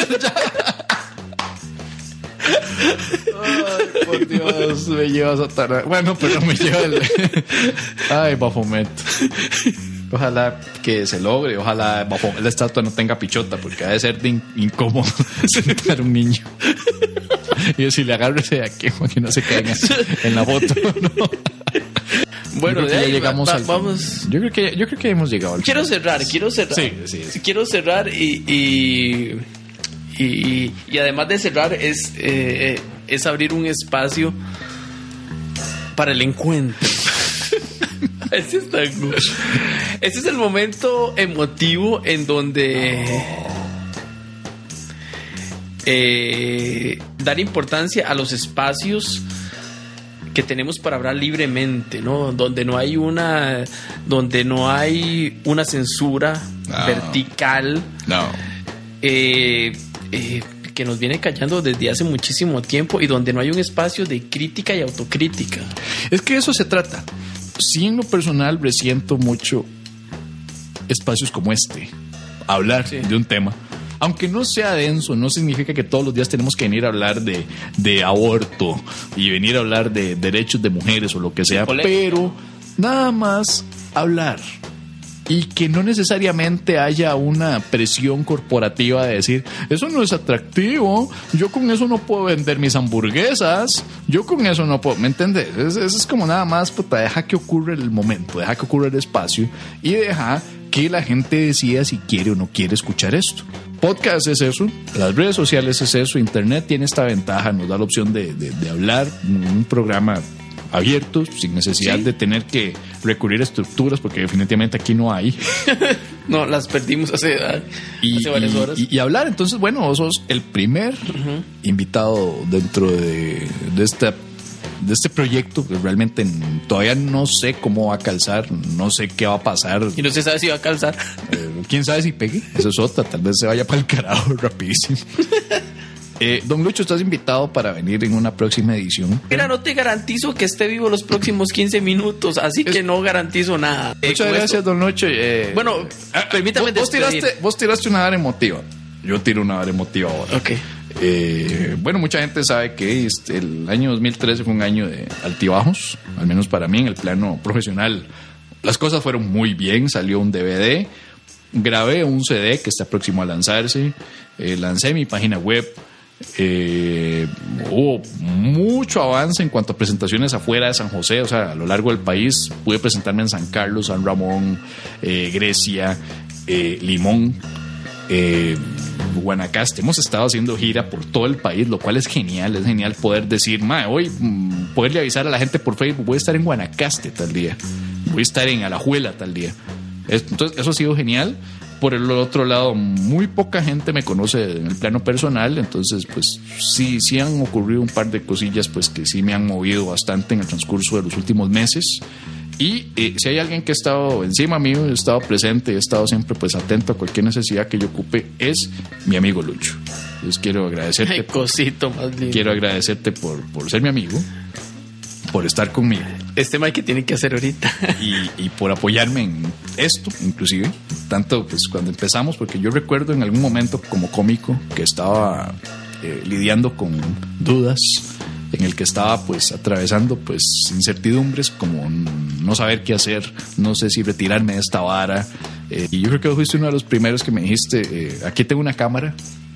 Ay, por Dios, me lleva Satanás. Bueno, pero me lleva el... Ay, Baphomet. Ojalá que se logre, ojalá Baphomet, la estatua no tenga pichota, porque ha de ser de in- incómodo sentar a un niño. Y yo, si le agarro ese de aquí, para que no se caiga en la foto, ¿no? Bueno, Yo creo que de ya ahí llegamos va- al vamos. Yo creo que yo creo que hemos llegado al Quiero final. cerrar, quiero cerrar. Sí, sí, sí. Quiero cerrar y y, y, y además de cerrar es eh, es abrir un espacio para el encuentro. Ese, está cool. Ese es el momento emotivo en donde eh, dar importancia a los espacios que tenemos para hablar libremente, ¿no? Donde no hay una, donde no hay una censura No. vertical No. eh, eh, que nos viene callando desde hace muchísimo tiempo y donde no hay un espacio de crítica y autocrítica. Es que de eso se trata. Sí, en lo personal resiento mucho espacios como este. Hablar Sí. de un tema. Aunque no sea denso, no significa que todos los días tenemos que venir a hablar de, de aborto y venir a hablar de derechos de mujeres o lo que sea. polémica. Pero nada más hablar. Y que no necesariamente haya una presión corporativa de decir, eso no es atractivo, yo con eso no puedo vender mis hamburguesas, yo con eso no puedo, ¿me entiendes? Eso es como nada más, puta, deja que ocurra el momento, deja que ocurra el espacio y deja que la gente decida si quiere o no quiere escuchar esto. Podcast es eso, las redes sociales es eso, internet tiene esta ventaja, nos da la opción de, de, de hablar en un programa abiertos, sin necesidad ¿Sí? de tener que recurrir a estructuras, porque definitivamente aquí no hay. No, las perdimos hace, y, hace varias horas. Y, y hablar, entonces, bueno, vos sos el primer uh-huh. invitado dentro de, de, esta, de este proyecto, que realmente todavía no sé cómo va a calzar, no sé qué va a pasar. Y no se sabe si va a calzar. Eh, ¿Quién sabe si pegue? Eso es otra, tal vez se vaya para el carajo rapidísimo. Eh, Don Lucho, estás invitado para venir en una próxima edición. Mira, no te garantizo que esté vivo los próximos quince minutos, así es... que no garantizo nada. Muchas eh, gracias, Don Lucho. Eh, bueno, permítame vos, vos, tiraste, vos tiraste una vara emotiva. Yo tiro una vara emotiva ahora. Ok. Eh, bueno, mucha gente sabe que este, el año dos mil trece fue un año de altibajos, al menos para mí en el plano profesional. Las cosas fueron muy bien, salió un D V D, grabé un C D que está próximo a lanzarse, eh, lancé mi página web. Eh, hubo mucho avance en cuanto a presentaciones afuera de San José, o sea, a lo largo del país. Pude presentarme en San Carlos, San Ramón, eh, Grecia, eh, Limón, eh, Guanacaste. Hemos estado haciendo gira por todo el país, lo cual es genial. Es genial poder decir, ma, hoy mm, poderle avisar a la gente por Facebook, voy a estar en Guanacaste tal día, voy a estar en Alajuela tal día. Entonces eso ha sido genial. Por el otro lado, muy poca gente me conoce en el plano personal, entonces pues sí, sí han ocurrido un par de cosillas pues que sí me han movido bastante en el transcurso de los últimos meses. Y eh, si hay alguien que ha estado encima mío, he estado presente, he estado siempre pues atento a cualquier necesidad que yo ocupe, es mi amigo Lucho. Entonces quiero agradecerte. Ay, cosito más lindo. Quiero agradecerte por, por ser mi amigo, por estar conmigo. Este Mike que tiene que hacer ahorita. Y, y por apoyarme en esto, inclusive. Tanto pues cuando empezamos, porque yo recuerdo en algún momento como cómico que estaba eh, lidiando con dudas, en el que estaba pues atravesando pues incertidumbres, como no saber qué hacer, no sé si retirarme de esta vara. Eh, y yo creo que fuiste uno de los primeros que me dijiste, eh, aquí tengo una cámara,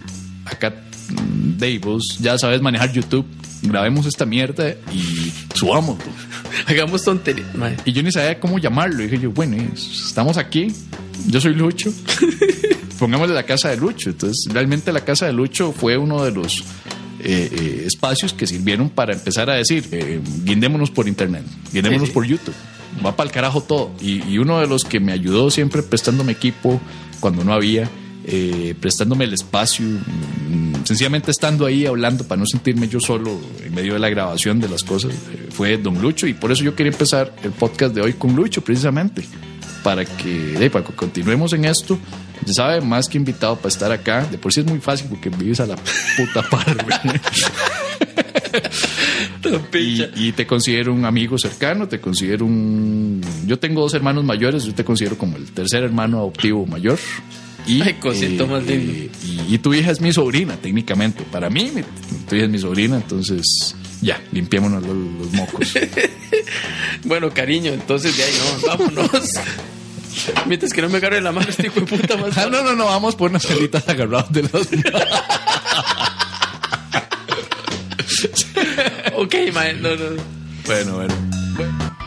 acá Dave, vos ya sabes manejar YouTube, grabemos esta mierda y subamos. Hagamos tonterías. Y yo ni sabía cómo llamarlo. Y dije yo, bueno, estamos aquí, yo soy Lucho, pongámosle la casa de Lucho. Entonces realmente la casa de Lucho fue uno de los eh, eh, espacios que sirvieron para empezar a decir, eh, guindémonos por internet, guindémonos sí, sí. por YouTube, va para el carajo todo. Y, y uno de los que me ayudó siempre prestándome equipo cuando no había, Eh, prestándome el espacio, mm, sencillamente estando ahí hablando para no sentirme yo solo en medio de la grabación de las cosas, eh, fue Don Lucho. Y por eso yo quería empezar el podcast de hoy con Lucho, precisamente para que, eh, para que continuemos en esto. Ya sabe, más que invitado para estar acá. De por sí es muy fácil porque vives a la puta par. y, y te considero un amigo cercano, te considero un... Yo tengo dos hermanos mayores, yo te considero como el tercer hermano adoptivo mayor. Y, Ay, cosito eh, más lindo. Eh, y, y tu hija es mi sobrina, técnicamente. Para mí, mi, tu hija es mi sobrina, entonces ya, limpiémonos los, los mocos. Bueno, cariño, entonces de ahí no, vámonos. Mientras que no me agarre la mano este hijo de puta más. Ah, no, no, no, vamos por unas celitas agarrados de los. Ok, man, no, no. Bueno, bueno. bueno.